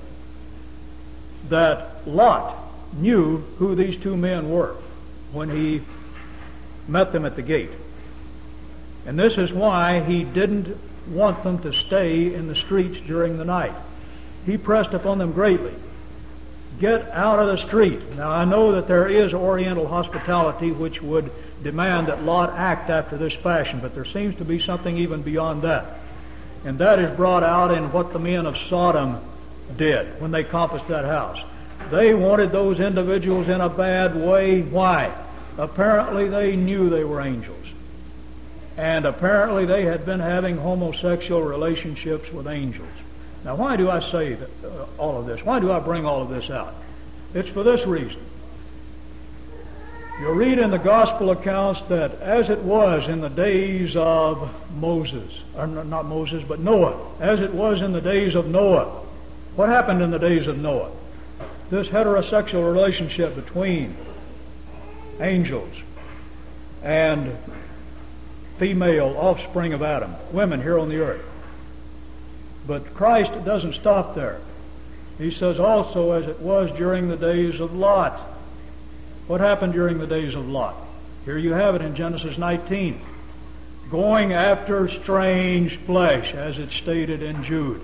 that Lot knew who these two men were when he met them at the gate. And this is why he didn't want them to stay in the streets during the night. He pressed upon them greatly. Get out of the street. Now, I know that there is Oriental hospitality which would demand that Lot act after this fashion, but there seems to be something even beyond that. And that is brought out in what the men of Sodom did when they compassed that house. They wanted those individuals in a bad way. Why? Apparently they knew they were angels. And apparently they had been having homosexual relationships with angels. Now, why do I say that, uh, all of this? Why do I bring all of this out? It's for this reason. You'll read in the gospel accounts that as it was in the days of Moses, or not Moses, but Noah, as it was in the days of Noah. What happened in the days of Noah? This heterosexual relationship between angels and female offspring of Adam, women here on the earth. But Christ doesn't stop there. He says also as it was during the days of Lot. What happened during the days of Lot? Here you have it in Genesis nineteen. Going after strange flesh, as it's stated in Jude.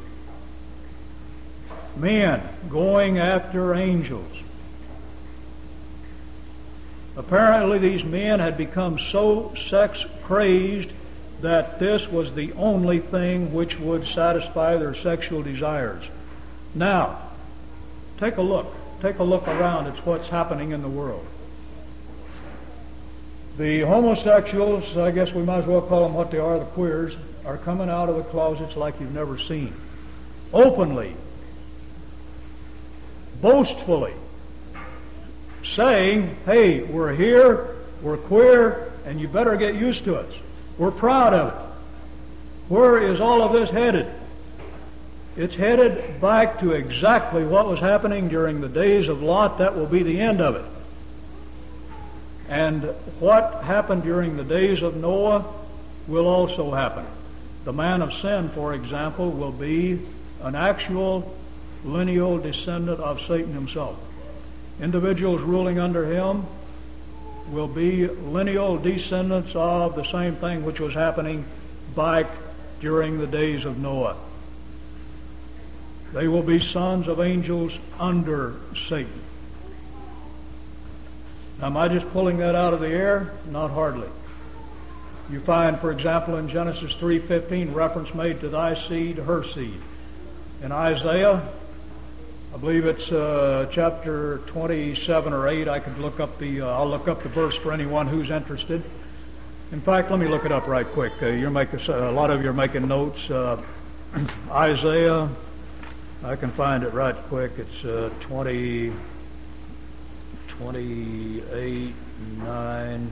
Men going after angels. Apparently these men had become so sex crazed that this was the only thing which would satisfy their sexual desires. Now, take a look. Take a look around at what's happening in the world. The homosexuals, I guess we might as well call them what they are, the queers, are coming out of the closets like you've never seen. Openly. Boastfully. Saying, hey, we're here, we're queer, and you better get used to us. We're proud of it. Where is all of this headed? It's headed back to exactly what was happening during the days of Lot. That will be the end of it. And what happened during the days of Noah will also happen. The man of sin, for example, will be an actual lineal descendant of Satan himself. Individuals ruling under him will be lineal descendants of the same thing which was happening back during the days of Noah. They will be sons of angels under Satan. Now, am I just pulling that out of the air? Not hardly. You find, for example, in Genesis three fifteen, reference made to thy seed, her seed. In Isaiah, I believe it's uh, chapter twenty-seven or eight. I could look up the. Uh, I'll look up the verse for anyone who's interested. In fact, let me look it up right quick. Uh, you're making a lot of you are making notes. Uh, Isaiah, I can find it right quick. It's uh, twenty, twenty-eight, nine.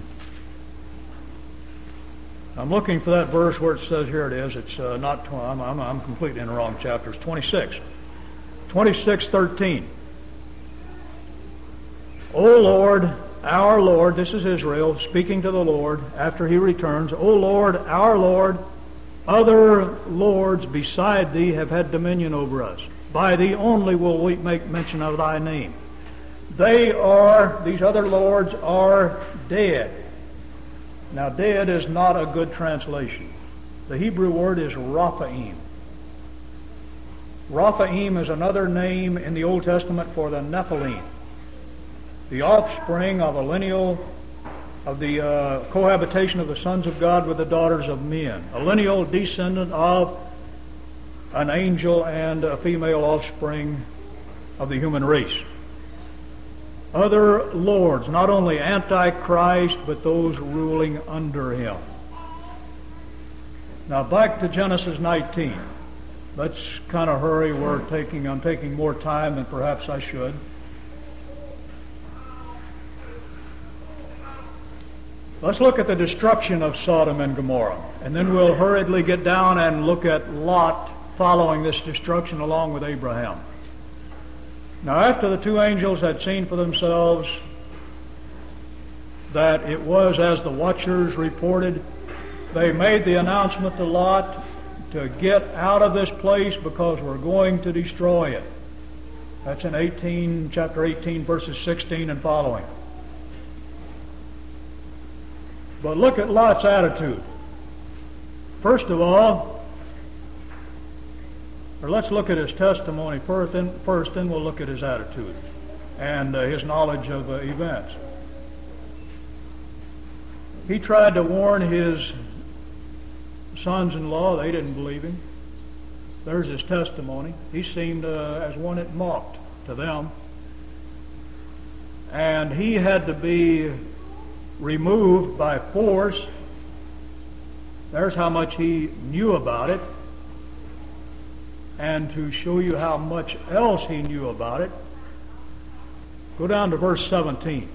I'm looking for that verse where it says, here it is. It's uh, not. twenty, I'm, I'm, I'm completely in the wrong chapter. It's twenty-six. twenty-six thirteen. O Lord, our Lord, this is Israel speaking to the Lord after he returns. O Lord, our Lord, other lords beside thee have had dominion over us. By thee only will we make mention of thy name. They are, these other lords are dead. Now, dead is not a good translation. The Hebrew word is Raphaim. Raphaim is another name in the Old Testament for the Nephilim, the offspring of a lineal, of the uh, cohabitation of the sons of God with the daughters of men, a lineal descendant of an angel and a female offspring of the human race. Other lords, not only Antichrist, but those ruling under him. Now back to Genesis nineteen. Let's kind of hurry. We're taking, I'm taking more time than perhaps I should. Let's look at the destruction of Sodom and Gomorrah, and then we'll hurriedly get down and look at Lot following this destruction along with Abraham. Now, after the two angels had seen for themselves that it was as the watchers reported, they made the announcement to Lot to get out of this place because we're going to destroy it. That's in eighteen, chapter eighteen, verses sixteen and following. But look at Lot's attitude. First of all, or let's look at his testimony first, and first, then we'll look at his attitude and uh, his knowledge of uh, events. He tried to warn his sons-in-law. They didn't believe him. There's his testimony. He seemed uh, as one that mocked to them. And he had to be removed by force. There's how much he knew about it. And to show you how much else he knew about it, go down to verse seventeen.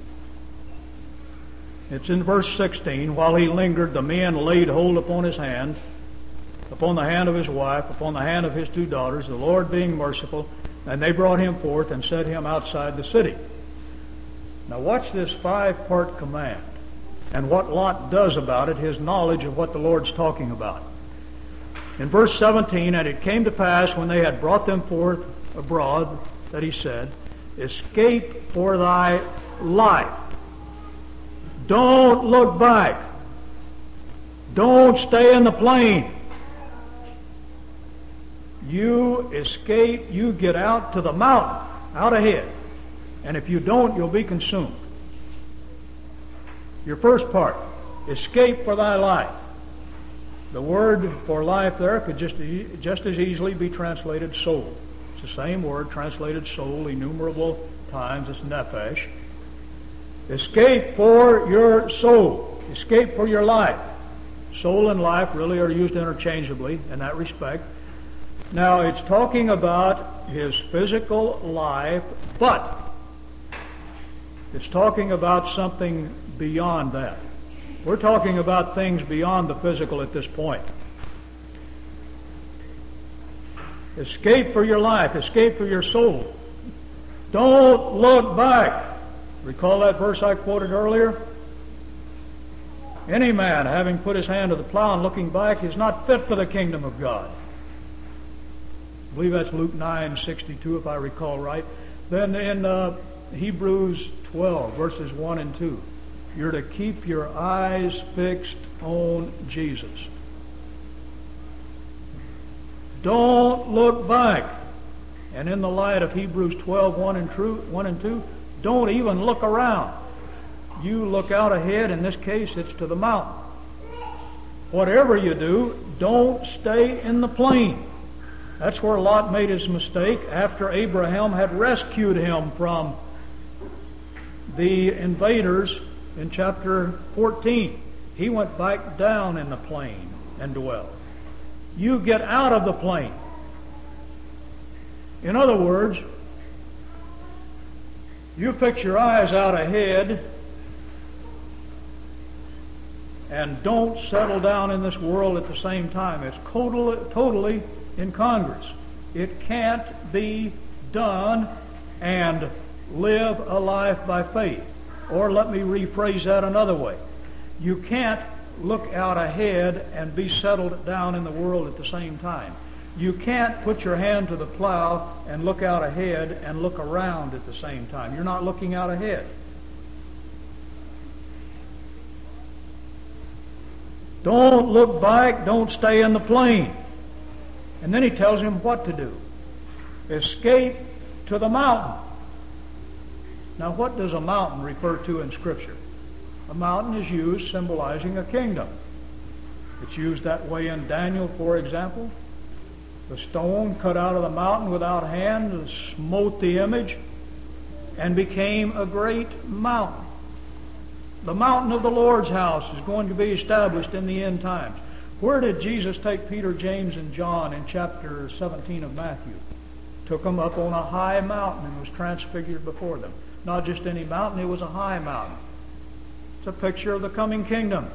It's in verse sixteen. While he lingered, the men laid hold upon his hand, upon the hand of his wife, upon the hand of his two daughters, the Lord being merciful, and they brought him forth and set him outside the city. Now watch this five-part command and what Lot does about it, his knowledge of what the Lord's talking about. In verse seventeen, and it came to pass when they had brought them forth abroad, that he said, escape for thy life. Don't look back. Don't stay in the plain. You escape, you get out to the mountain, out ahead. And if you don't, you'll be consumed. Your first part, escape for thy life. The word for life there could just, just as easily be translated soul. It's the same word, translated soul, innumerable times. It's nephesh. Escape for your soul. Escape for your life. Soul and life really are used interchangeably in that respect. Now, it's talking about his physical life, but it's talking about something beyond that. We're talking about things beyond the physical at this point. Escape for your life. Escape for your soul. Don't look back. Recall that verse I quoted earlier? Any man, having put his hand to the plow and looking back, is not fit for the kingdom of God. I believe that's Luke nine sixty-two, if I recall right. Then in uh, Hebrews twelve, verses one and two, you're to keep your eyes fixed on Jesus. Don't look back. And in the light of Hebrews twelve, one and two, don't even look around. You look out ahead. In this case, it's to the mountain. Whatever you do, don't stay in the plain. That's where Lot made his mistake after Abraham had rescued him from the invaders in chapter fourteen. He went back down in the plain and dwelled. You get out of the plain. In other words, you fix your eyes out ahead and don't settle down in this world at the same time. It's totally, totally incongruous. It can't be done and live a life by faith. Or let me rephrase that another way. You can't look out ahead and be settled down in the world at the same time. You can't put your hand to the plow and look out ahead and look around at the same time. You're not looking out ahead. Don't look back. Don't stay in the plain. And then he tells him what to do. Escape to the mountain. Now, what does a mountain refer to in Scripture? A mountain is used symbolizing a kingdom. It's used that way in Daniel, for example. The stone cut out of the mountain without hand smote the image and became a great mountain. The mountain of the Lord's house is going to be established in the end times. Where did Jesus take Peter, James, and John in chapter seventeen of Matthew? Took them up on a high mountain and was transfigured before them. Not just any mountain, it was a high mountain. It's a picture of the coming kingdom.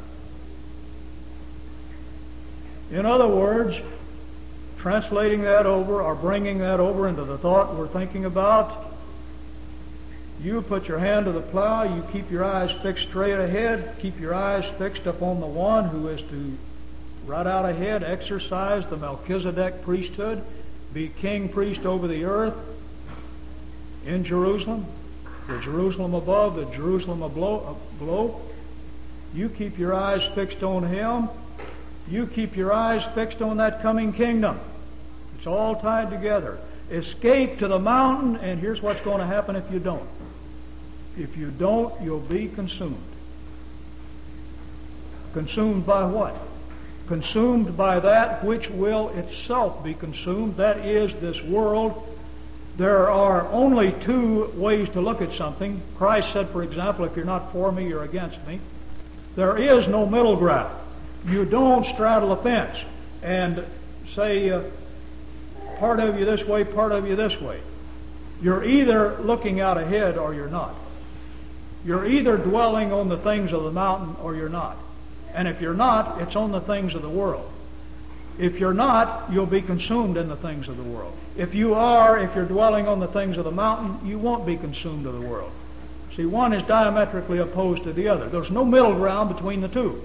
In other words, translating that over or bringing that over into the thought we're thinking about, you put your hand to the plow, you keep your eyes fixed straight ahead, keep your eyes fixed upon the one who is to, right out ahead, exercise the Melchizedek priesthood, be king priest over the earth in Jerusalem, the Jerusalem above, the Jerusalem below. You keep your eyes fixed on him. You keep your eyes fixed on that coming kingdom. It's all tied together. Escape to the mountain, and here's what's going to happen if you don't. If you don't, you'll be consumed. Consumed by what? Consumed by that which will itself be consumed. That is this world. There are only two ways to look at something. Christ said, for example, if you're not for me, you're against me. There is no middle ground. You don't straddle a fence and say, uh, part of you this way, part of you this way. You're either looking out ahead or you're not. You're either dwelling on the things of the mountain or you're not. And if you're not, it's on the things of the world. If you're not, you'll be consumed in the things of the world. If you are, if you're dwelling on the things of the mountain, you won't be consumed of the world. See, one is diametrically opposed to the other. There's no middle ground between the two.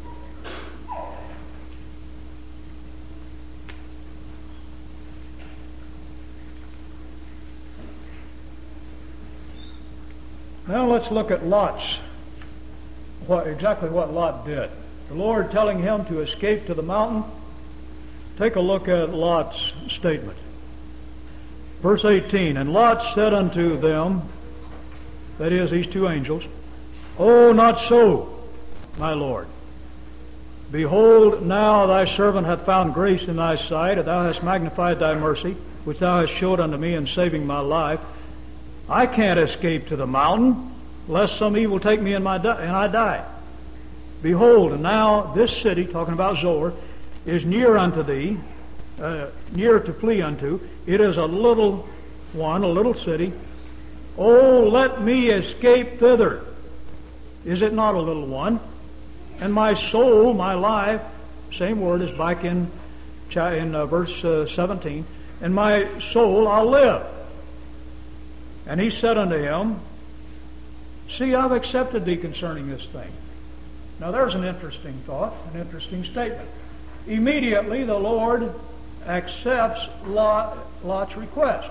Now let's look at Lot's, what, exactly what Lot did. The Lord telling him to escape to the mountain. Take a look at Lot's statement. Verse eighteen, and Lot said unto them, that is, these two angels, Oh, not so, my Lord. Behold, now thy servant hath found grace in thy sight, and thou hast magnified thy mercy, which thou hast showed unto me in saving my life. I can't escape to the mountain, lest some evil take me and, my di- and I die. Behold, and now this city, talking about Zoar, is near unto thee, uh, near to flee unto. It is a little one, a little city. Oh, let me escape thither. Is it not a little one? And my soul, my life, same word as back in, in uh, verse uh, seventeen, and my soul I'll live. And he said unto him, See, I've accepted thee concerning this thing. Now there's an interesting thought, an interesting statement. Immediately the Lord accepts Lot, Lot's request.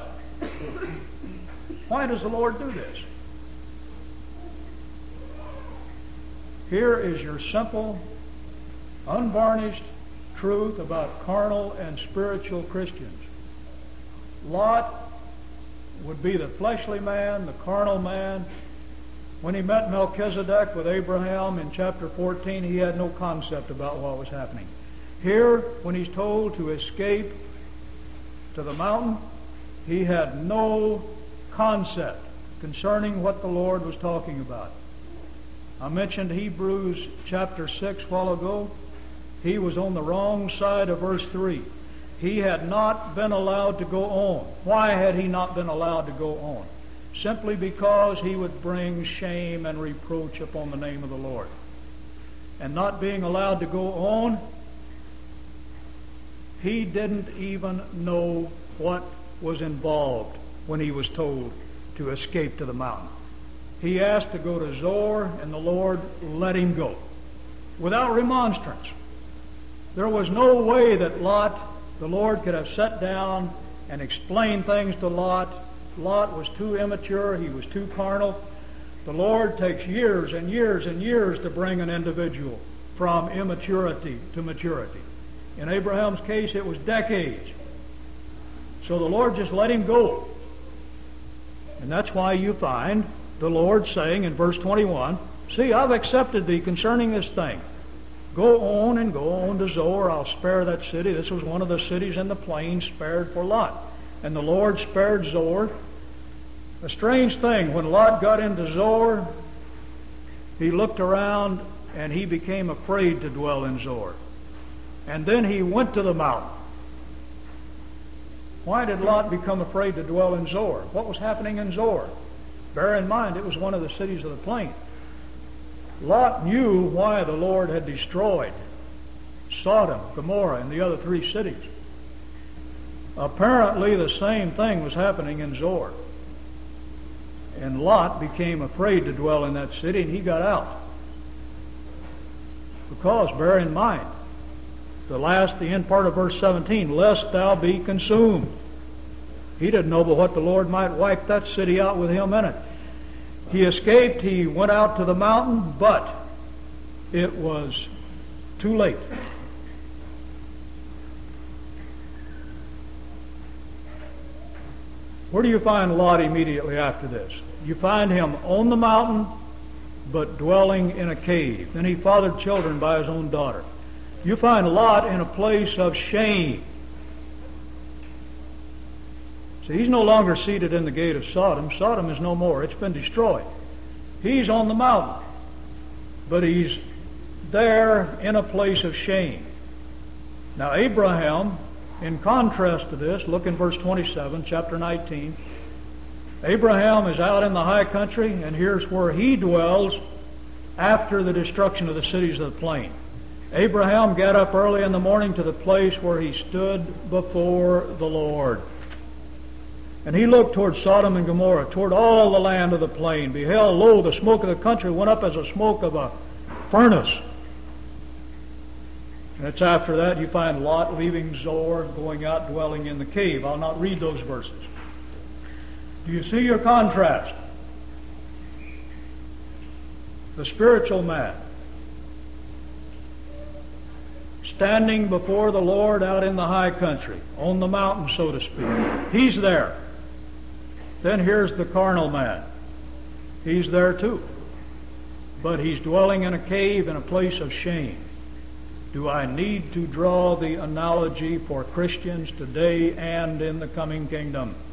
Why does the Lord do this? Here is your simple, unvarnished truth about carnal and spiritual Christians. Lot would be the fleshly man, the carnal man. When he met Melchizedek with Abraham in chapter fourteen, he had no concept about what was happening. Here, when he's told to escape to the mountain, he had no concept concerning what the Lord was talking about. I mentioned Hebrews chapter six a while ago. He was on the wrong side of verse three. He had not been allowed to go on. Why had he not been allowed to go on? Simply because he would bring shame and reproach upon the name of the Lord. And not being allowed to go on, he didn't even know what was involved when he was told to escape to the mountain. He asked to go to Zoar, and the Lord let him go without remonstrance. There was no way that Lot, the Lord could have sat down and explained things to Lot. Lot was too immature. He was too carnal. The Lord takes years and years and years to bring an individual from immaturity to maturity. In Abraham's case, it was decades. So the Lord just let him go. And that's why you find the Lord saying in verse twenty-one, see, I've accepted thee concerning this thing. Go on and go on to Zoar. I'll spare that city. This was one of the cities in the plain spared for Lot. And the Lord spared Zoar. A strange thing, when Lot got into Zoar, he looked around and he became afraid to dwell in Zoar. And then he went to the mountain. Why did Lot become afraid to dwell in Zoar? What was happening in Zoar? Bear in mind, it was one of the cities of the plain. Lot knew why the Lord had destroyed Sodom, Gomorrah, and the other three cities. Apparently the same thing was happening in Zoar. And Lot became afraid to dwell in that city, and he got out. Because, bear in mind, the last, the end part of verse seventeen, lest thou be consumed. He didn't know but what the Lord might wipe that city out with him in it. He escaped, he went out to the mountain, but it was too late. Where do you find Lot immediately after this? You find him on the mountain, but dwelling in a cave. Then he fathered children by his own daughter. You find Lot in a place of shame. See, he's no longer seated in the gate of Sodom. Sodom is no more. It's been destroyed. He's on the mountain, but he's there in a place of shame. Now Abraham, in contrast to this, look in verse twenty-seven, chapter nineteen. Abraham is out in the high country, and here's where he dwells after the destruction of the cities of the plain. Abraham got up early in the morning to the place where he stood before the Lord. And he looked toward Sodom and Gomorrah, toward all the land of the plain. Beheld, lo, the smoke of the country went up as the smoke of a furnace. And it's after that you find Lot leaving Zoar, going out, dwelling in the cave. I'll not read those verses. Do you see your contrast? The spiritual man, standing before the Lord out in the high country, on the mountain, so to speak. He's there. Then here's the carnal man. He's there too. But he's dwelling in a cave in a place of shame. Do I need to draw the analogy for Christians today and in the coming kingdom?